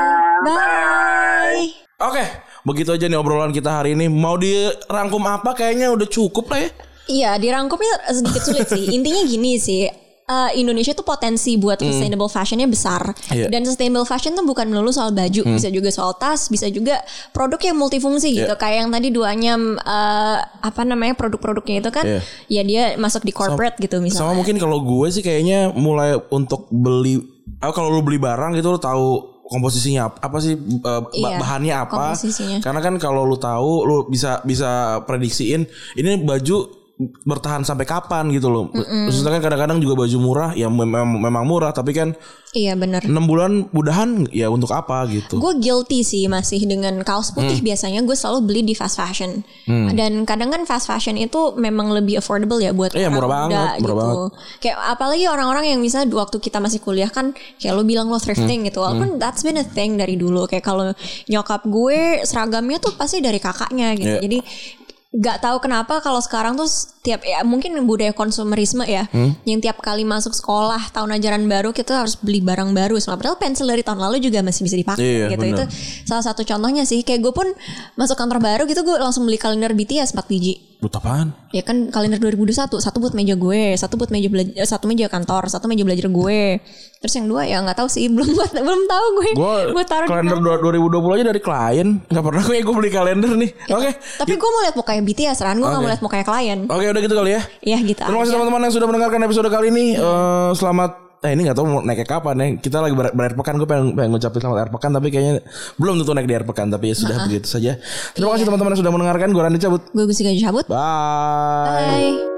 Bye. Oke, begitu aja nih obrolan kita hari ini. Mau dirangkum apa? Kayaknya udah cukup lah ya. Iya, dirangkumnya sedikit sulit sih. Intinya gini sih. Uh, Indonesia tuh potensi buat hmm. sustainable fashionnya besar. Yeah. Dan sustainable fashion tuh bukan melulu soal baju, hmm. bisa juga soal tas, bisa juga produk yang multifungsi yeah. gitu. Kayak yang tadi duanya uh, apa namanya produk-produknya itu kan, yeah. ya dia masuk di corporate sama, gitu misalnya. Sama mungkin kalau gue sih kayaknya mulai untuk beli, oh, kalau lu beli barang gitu lu tahu komposisinya apa, apa sih uh, iya, bahannya apa. Karena kan kalau lu tahu lu bisa bisa prediksiin ini baju bertahan sampai kapan gitu loh. Maksudnya kan kadang-kadang juga baju murah ya memang memang murah tapi kan iya benar. enam bulan udahan ya untuk apa gitu. Gue guilty sih masih dengan kaos putih hmm. biasanya gue selalu beli di fast fashion. Hmm. Dan kadang kan fast fashion itu memang lebih affordable ya buat iya, orang murah muda banget, gitu. Murah banget. Kayak apalagi orang-orang yang misalnya waktu kita masih kuliah kan kayak lo bilang lo thrifting hmm. gitu. Walaupun hmm. that's been a thing dari dulu. Kayak kalau nyokap gue seragamnya tuh pasti dari kakaknya gitu. Yeah. Jadi gak tahu kenapa kalau sekarang tuh tiap ya mungkin budaya konsumerisme ya hmm? yang tiap kali masuk sekolah tahun ajaran baru kita harus beli barang baru. Padahal pensil dari tahun lalu juga masih bisa dipakai iya, gitu. Bener. Itu salah satu contohnya sih. Kayak gue pun masuk kantor baru gitu gue langsung beli kalender B T S empat biji. Buat apaan? Ya kan kalender dua ribu dua puluh satu. Satu buat meja gue, satu buat meja belajar, satu meja kantor, satu meja belajar gue. Terus yang dua ya nggak tahu sih, belum buat belum tahu gue. Gue kalender dua ribu dua puluh aja dari klien. Nggak pernah gue gue beli kalender nih. Ya, oke. Okay. Tapi gue mau lihat mukanya B T S Ran, gue nggak okay. mau lihat mukanya klien. Oke, okay, udah gitu kali ya. Iya gitu. Terima kasih teman-teman yang sudah mendengarkan episode kali ini. Uh, selamat Eh ini gak tahu mau naiknya kapan ya. Kita lagi ber- berakhir pekan. Gue pengen, pengen ngucapin selamat akhir pekan. Tapi kayaknya belum tentu naik di akhir pekan. Tapi ya sudah uh-huh. begitu saja. Terima kasih iya. teman-teman yang sudah mendengarkan. Gue Randy cabut. Gue Gusika cabut. Bye, Bye.